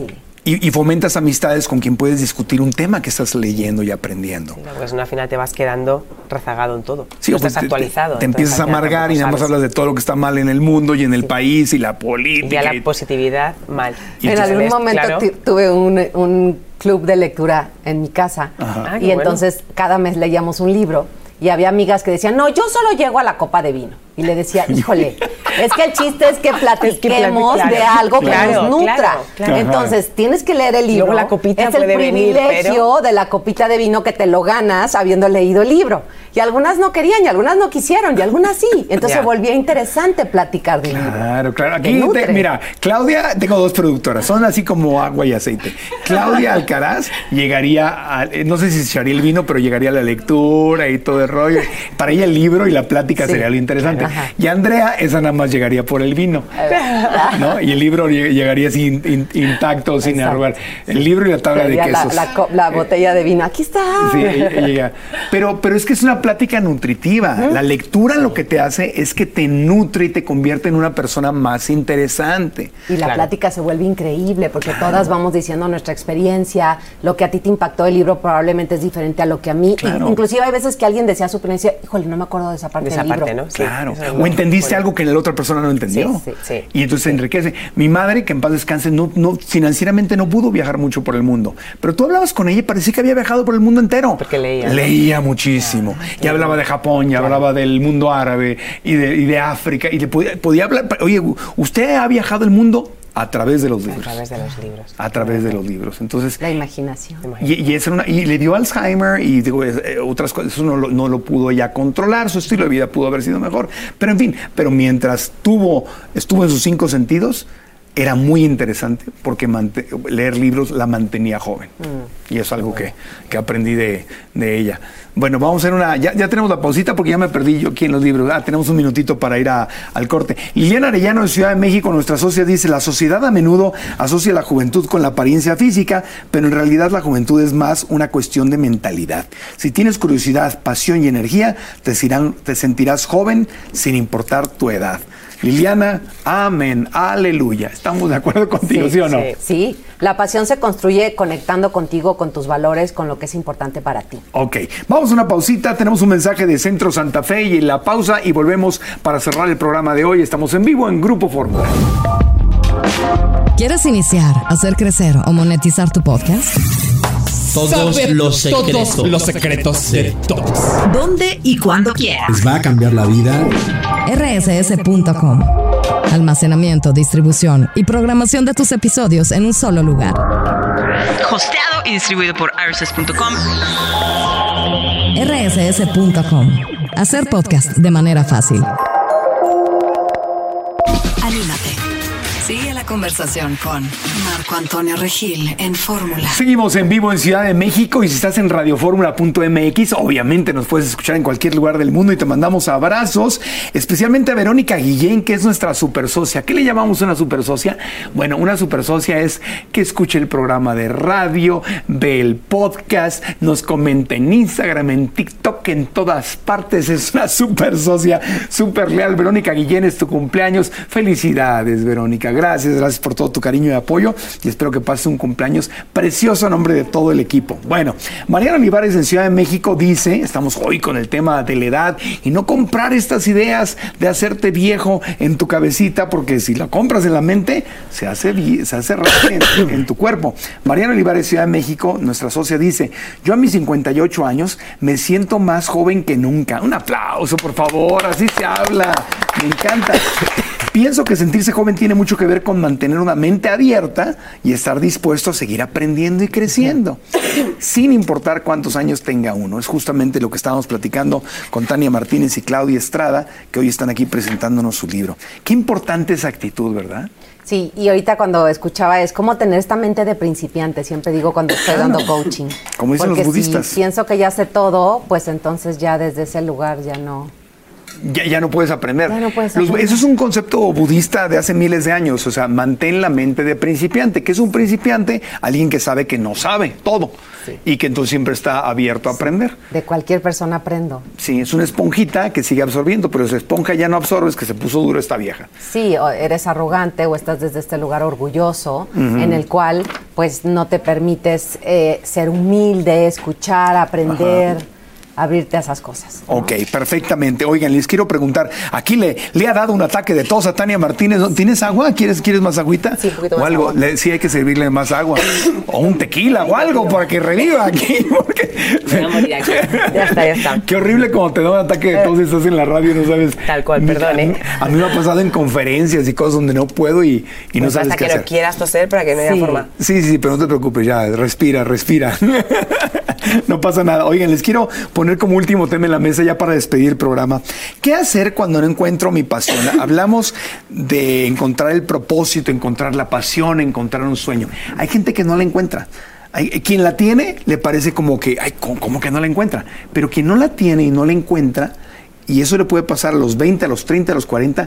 Y fomentas amistades con quien puedes discutir un tema que estás leyendo y aprendiendo. Sí, pues al final te vas quedando rezagado en todo. Sí, no estás actualizado. Te empiezas a amargar y nada más hablas de todo lo que está mal en el mundo y en el país y la política. Y ya la positividad, mal. En algún momento tuve un club de lectura en mi casa. Y entonces cada mes leíamos un libro. Y había amigas que decían, no, yo solo llego a la copa de vino. Y le decía, híjole, es que el chiste es que platiquemos de algo que nos nutra. Claro. Entonces, tienes que leer el libro. Luego la copita es el privilegio de la copita de vino que te lo ganas habiendo leído el libro. Y algunas no querían, y algunas no quisieron, y algunas sí. Entonces se volvía interesante platicar del libro. Claro. Aquí, mira, Claudia, tengo 2 productoras, son así como agua y aceite. Claudia Alcaraz llegaría no sé si se haría el vino, pero llegaría a la lectura y todo el rollo. Para ella el libro y la plática sería lo interesante. Ajá. Y Andrea, esa nada más llegaría por el vino, ¿no? Y el libro llegaría así intacto, sin arrugar. El libro y la tabla de quesos. La botella de vino, aquí está. Sí, llega. Pero es que es una plática nutritiva. La lectura lo que te hace es que te nutre y te convierte en una persona más interesante. Y la plática se vuelve increíble porque todas vamos diciendo nuestra experiencia, lo que a ti te impactó del libro probablemente es diferente a lo que a mí. Inclusive hay veces que alguien decía su experiencia, híjole, no me acuerdo de esa parte del libro. ¿No? Sí. Claro. O entendiste algo que la otra persona no entendió. Sí. Y entonces se enriquece. Mi madre, que en paz descanse, no financieramente no pudo viajar mucho por el mundo. Pero tú hablabas con ella y parecía que había viajado por el mundo entero. Porque leía. Leía muchísimo. Ya hablaba de Japón, ya hablaba del mundo árabe y de África. Y le podía hablar. Oye, ¿usted ha viajado el mundo? A través de los libros. A través de los libros. A través de los libros. Entonces, la imaginación. Y le dio Alzheimer y otras cosas. Eso no lo pudo ella controlar. Su estilo de vida pudo haber sido mejor. Pero en fin, mientras estuvo en sus 5 sentidos, era muy interesante porque leer libros la mantenía joven. Y es algo que aprendí de ella. Bueno, vamos a hacer ya tenemos la pausita porque ya me perdí yo aquí en los libros. Tenemos un minutito para ir al corte. Liliana Arellano de Ciudad de México, nuestra socia, dice: la sociedad a menudo asocia la juventud con la apariencia física, pero en realidad la juventud es más una cuestión de mentalidad. Si tienes curiosidad, pasión y energía, te sentirás joven sin importar tu edad. Liliana, amén, aleluya. ¿Estamos de acuerdo contigo, sí o no? Sí, la pasión se construye conectando contigo, con tus valores, con lo que es importante para ti. Ok, vamos a una pausita. Tenemos un mensaje de Centro Santa Fe y la pausa y volvemos para cerrar el programa de hoy. Estamos en vivo en Grupo Fórmula. ¿Quieres iniciar, hacer crecer o monetizar tu podcast? Todos los secretos de todos. ¿Dónde y cuándo quieras? Les va a cambiar la vida. rss.com. Almacenamiento, distribución y programación de tus episodios en un solo lugar. Hosteado y distribuido por rss.com. rss.com. Hacer podcast de manera fácil. Anímate. Sigue la conversación con Marco Antonio Regil en Fórmula. Seguimos en vivo en Ciudad de México y si estás en radioformula.mx, obviamente nos puedes escuchar en cualquier lugar del mundo y te mandamos abrazos, especialmente a Verónica Guillén, que es nuestra super socia. ¿Qué le llamamos una super socia? Bueno, una super socia es que escuche el programa de radio, ve el podcast, nos comenta en Instagram, en TikTok, en todas partes. Es una super socia, super leal. Verónica Guillén, es tu cumpleaños. Felicidades, Verónica. Gracias por todo tu cariño y apoyo y espero que pases un cumpleaños precioso a nombre de todo el equipo. Bueno, Mariana Olivares en Ciudad de México dice, estamos hoy con el tema de la edad y no comprar estas ideas de hacerte viejo en tu cabecita, porque si la compras en la mente se hace rato en tu cuerpo. Mariana Olivares, Ciudad de México, nuestra socia, dice: yo a mis 58 años me siento más joven que nunca. Un aplauso, por favor, así se habla. Me encanta. Pienso que sentirse joven tiene mucho que ver con mantener una mente abierta y estar dispuesto a seguir aprendiendo y creciendo, sin importar cuántos años tenga uno. Es justamente lo que estábamos platicando con Tania Martínez y Claudia Estrada, que hoy están aquí presentándonos su libro. Qué importante esa actitud, ¿verdad? Sí, y ahorita cuando escuchaba es cómo tener esta mente de principiante, siempre digo cuando estoy dando coaching. Como dicen los budistas. Si pienso que ya sé todo, pues entonces ya desde ese lugar ya no... Ya no puedes aprender. Ya no puedes aprender. Eso es un concepto budista de hace miles de años. O sea, mantén la mente de principiante. ¿Qué es un principiante? Alguien que sabe que no sabe todo. Sí. Y que entonces siempre está abierto a aprender. De cualquier persona aprendo. Sí, es una esponjita que sigue absorbiendo, pero esa esponja ya no absorbes, que se puso duro esta vieja. Sí, o eres arrogante o estás desde este lugar orgulloso, en el cual pues no te permites ser humilde, escuchar, aprender, abrirte a esas cosas, ¿no? Ok, perfectamente. Oigan, les quiero preguntar, aquí le ha dado un ataque de tos a Tania Martínez. ¿Tienes agua? ¿Quieres más agüita? Sí, un poquito o más algo. agua. Sí, hay que servirle más agua. O un tequila o algo para que reviva aquí. Porque... Me voy a morir aquí. Ya está. Qué horrible cuando te da un ataque de tos y estás en la radio y no sabes. Tal cual, perdón, A mí me ha pasado en conferencias y cosas donde no puedo y no pues sabes hasta qué que hacer. no quieras toser para que no haya forma. Sí, pero no te preocupes, ya, respira. No pasa nada. Oigan, les quiero poner como último tema en la mesa ya para despedir el programa. ¿Qué hacer cuando no encuentro mi pasión? Hablamos de encontrar el propósito, encontrar la pasión, encontrar un sueño. Hay gente que no la encuentra. Quien la tiene le parece como que, ¿cómo que no la encuentra? Pero quien no la tiene y no la encuentra, y eso le puede pasar a los 20, a los 30, a los 40,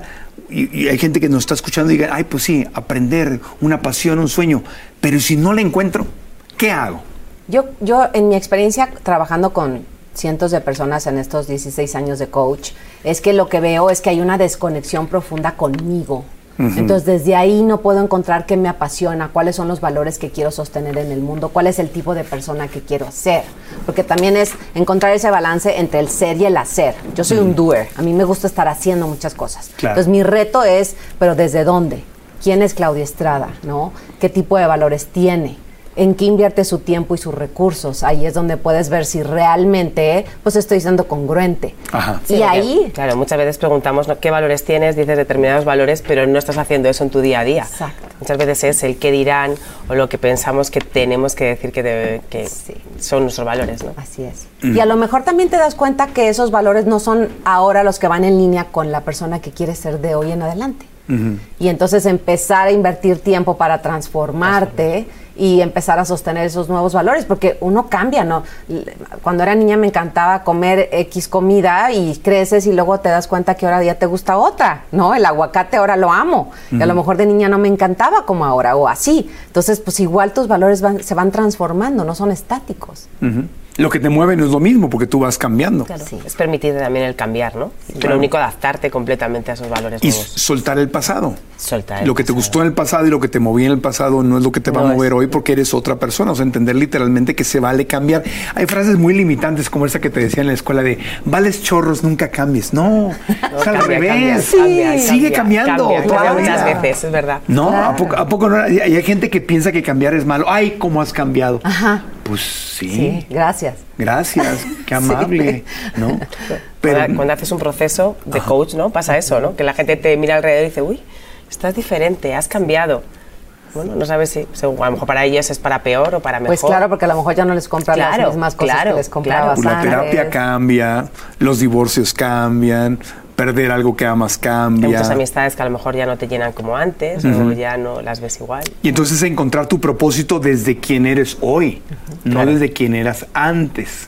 y hay gente que nos está escuchando y diga, pues sí, aprender, una pasión, un sueño, pero si no la encuentro, ¿qué hago? Yo en mi experiencia trabajando con cientos de personas en estos 16 años de coach, es que lo que veo es que hay una desconexión profunda conmigo. Entonces desde ahí no puedo encontrar qué me apasiona, cuáles son los valores que quiero sostener en el mundo, cuál es el tipo de persona que quiero ser, porque también es encontrar ese balance entre el ser y el hacer. Yo soy un doer, a mí me gusta estar haciendo muchas cosas. Claro. Entonces mi reto es, pero ¿desde dónde? ¿Quién es Claudia Estrada? ¿No? ¿Qué tipo de valores tiene? ¿En qué invierte su tiempo y sus recursos? Ahí es donde puedes ver si realmente pues estoy siendo congruente. Ajá. Sí, y ahí... Claro, muchas veces preguntamos, ¿no?, ¿qué valores tienes? Dices determinados valores, pero no estás haciendo eso en tu día a día. Exacto. Muchas veces es el qué dirán o lo que pensamos que tenemos que decir que son nuestros valores, ¿no? Así es. Y a lo mejor también te das cuenta que esos valores no son ahora los que van en línea con la persona que quieres ser de hoy en adelante. Y entonces empezar a invertir tiempo para transformarte y empezar a sostener esos nuevos valores, porque uno cambia, ¿no? Cuando era niña me encantaba comer X comida y creces y luego te das cuenta que ahora ya te gusta otra, ¿no? El aguacate ahora lo amo, y a lo mejor de niña no me encantaba como ahora, o así. Entonces, pues igual tus valores se van transformando, no son estáticos. Lo que te mueve no es lo mismo, porque tú vas cambiando. Claro. Sí. Es permitir también el cambiar, ¿no? Pero lo único, adaptarte completamente a esos valores Y nuevos. soltar el pasado. Soltar Lo que te gustó en el pasado y lo que te movía en el pasado no es lo que te va a mover hoy, porque eres otra persona. O sea, entender literalmente que se vale cambiar. Hay frases muy limitantes como esa que te decía en la escuela de vales chorros, nunca cambies. No, es al revés. Sigue cambiando. Cambia muchas veces, es verdad. No, claro. ¿A poco no? Y hay gente que piensa que cambiar es malo. Ay, ¿cómo has cambiado? Ajá. Pues sí. Sí, gracias. Gracias, qué amable, ¿no? Pero cuando haces un proceso de coach, ¿no? Pasa eso, ¿no? Que la gente te mira alrededor y dice, uy, estás diferente, has cambiado. Bueno, no sabes si a lo mejor para ellos es para peor o para mejor. Pues claro, porque a lo mejor ya no les compran las mismas cosas que les comprabas La antes. terapia cambia, los divorcios cambian, perder algo que amas cambia. Hay muchas amistades que a lo mejor ya no te llenan como antes o ya no las ves igual. Y entonces encontrar tu propósito desde quién eres hoy, no desde quién eras antes.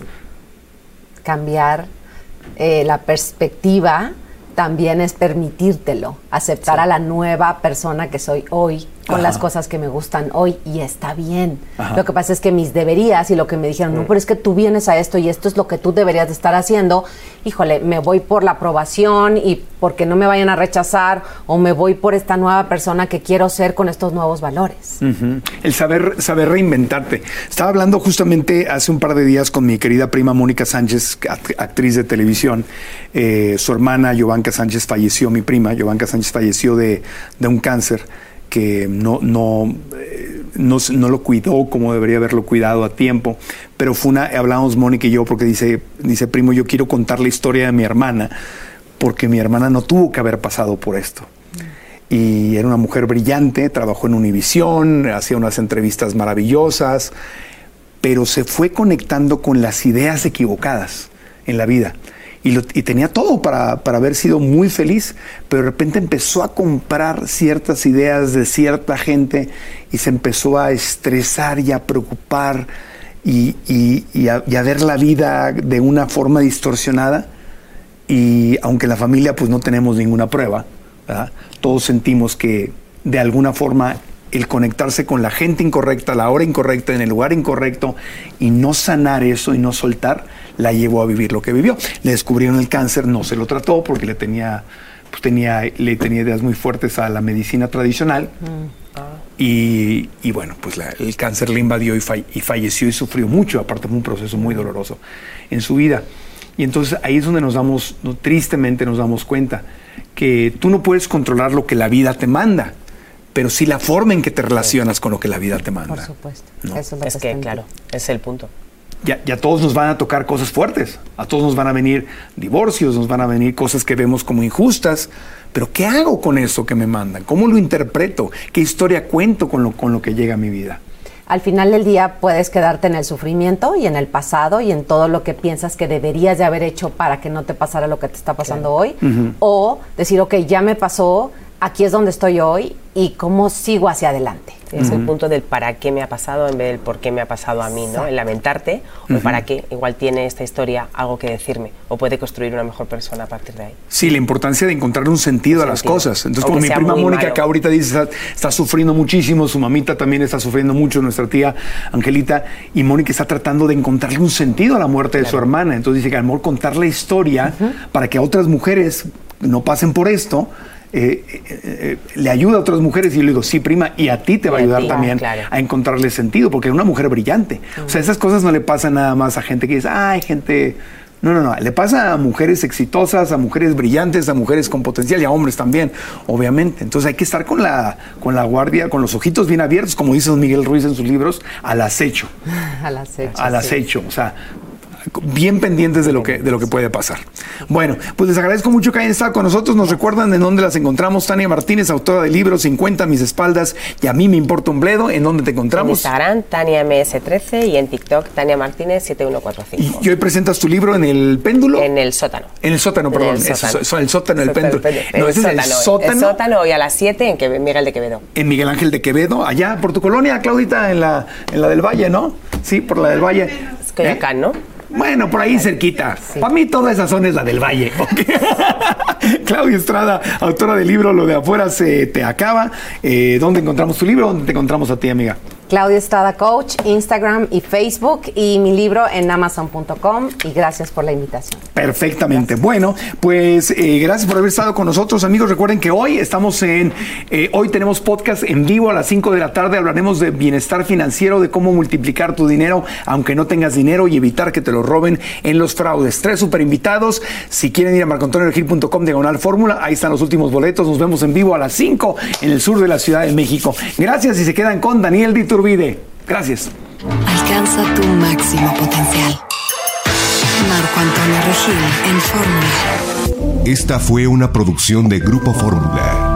Cambiar la perspectiva también es permitírtelo, aceptar a la nueva persona que soy hoy, con las cosas que me gustan hoy, y está bien. Lo que pasa es que mis deberías y lo que me dijeron, no, pero es que tú vienes a esto y esto es lo que tú deberías de estar haciendo, híjole, me voy por la aprobación y porque no me vayan a rechazar, o me voy por esta nueva persona que quiero ser con estos nuevos valores. El saber reinventarte. Estaba hablando justamente hace un par de días con mi querida prima Mónica Sánchez, actriz de televisión. Su hermana Yovanka Sánchez falleció, mi prima Yovanka Sánchez falleció de un cáncer que no lo cuidó como debería haberlo cuidado a tiempo, pero hablamos Mónica y yo porque dice, primo, yo quiero contar la historia de mi hermana, porque mi hermana no tuvo que haber pasado por esto. Y era una mujer brillante, trabajó en Univisión, hacía unas entrevistas maravillosas, pero se fue conectando con las ideas equivocadas en la vida. Y tenía todo para haber sido muy feliz, pero de repente empezó a comprar ciertas ideas de cierta gente y se empezó a estresar y a preocupar y a ver la vida de una forma distorsionada. Y aunque en la familia pues no tenemos ninguna prueba, ¿verdad? Todos sentimos que de alguna forma el conectarse con la gente incorrecta, a la hora incorrecta, en el lugar incorrecto, y no sanar eso y no soltar, la llevó a vivir lo que vivió. Le descubrieron el cáncer, no se lo trató porque le tenía ideas muy fuertes a la medicina tradicional. Y bueno, pues el cáncer le invadió y falleció y sufrió mucho, aparte fue un proceso muy doloroso en su vida. Y entonces ahí es donde tristemente nos damos cuenta que tú no puedes controlar lo que la vida te manda, pero sí la forma en que te relacionas con lo que la vida te manda. Por supuesto. ¿No? Eso es que, claro, es el punto. Y a todos nos van a tocar cosas fuertes, a todos nos van a venir divorcios, nos van a venir cosas que vemos como injustas, pero ¿qué hago con eso que me mandan? ¿Cómo lo interpreto? ¿Qué historia cuento con lo que llega a mi vida? Al final del día puedes quedarte en el sufrimiento y en el pasado y en todo lo que piensas que deberías de haber hecho para que no te pasara lo que te está pasando hoy, o decir, ok, ya me pasó, aquí es donde estoy hoy y cómo sigo hacia adelante. Es el punto del para qué me ha pasado en vez del por qué me ha pasado a mí, ¿no? El lamentarte o para qué igual tiene esta historia algo que decirme o puede construir una mejor persona a partir de ahí. Sí, la importancia de encontrar un sentido a las cosas. Entonces, como mi prima Mónica, que ahorita dice, está sufriendo muchísimo, su mamita también está sufriendo mucho, nuestra tía Angelita, y Mónica está tratando de encontrarle un sentido a la muerte de su hermana. Entonces dice que a lo mejor contar la historia para que a otras mujeres no pasen por esto, le ayuda a otras mujeres. Y yo le digo, sí, prima, y a ti te va a ayudar también a encontrarle sentido, porque es una mujer brillante. O sea, esas cosas no le pasan nada más a gente que dice, ay, gente... No, le pasa a mujeres exitosas, a mujeres brillantes, a mujeres con potencial y a hombres también, obviamente. Entonces hay que estar con la guardia, con los ojitos bien abiertos, como dice don Miguel Ruiz en sus libros, al acecho. Al acecho. Al acecho, o sea, bien pendientes de lo que puede pasar. Bueno, pues les agradezco mucho que hayan estado con nosotros. Nos recuerdan en dónde las encontramos. Tania Martínez, autora del libro 50 a mis espaldas y a mí me importa un bledo. ¿En dónde te encontramos? En Instagram, TaniaMS13 y en TikTok, Tania Martínez 7145. ¿Y hoy presentas tu libro en el péndulo? En el sótano. En el sótano, perdón. El sótano, el péndulo. No, ese es el sótano. El sótano y a las 7 en Miguel de Quevedo. En Miguel Ángel de Quevedo, allá por tu colonia, Claudita, en la del Valle, ¿no? Sí, por la del Valle. Es Coyoacán, ¿no? Bueno, por ahí cerquita. Sí. Para mí toda esa zona es la del Valle. Okay. Claudia Estrada, autora del libro Lo de afuera se te acaba. ¿Dónde encontramos tu libro? ¿Dónde te encontramos a ti, amiga? Claudia Estrada Coach, Instagram y Facebook, y mi libro en Amazon.com, y gracias por la invitación. Perfectamente. Gracias. Bueno, pues gracias por haber estado con nosotros, amigos. Recuerden que hoy estamos hoy tenemos podcast en vivo a las 5 de la tarde. Hablaremos de bienestar financiero, de cómo multiplicar tu dinero aunque no tengas dinero y evitar que te lo roben en los fraudes. 3 super invitados. Si quieren ir a marcoantonioregil.com/fórmula, ahí están los últimos boletos. Nos vemos en vivo a las 5 en el sur de la Ciudad de México. Gracias y se quedan con Daniel Di Turbide. Gracias. Alcanza tu máximo potencial. Marco Antonio Regil en Fórmula. Esta fue una producción de Grupo Fórmula.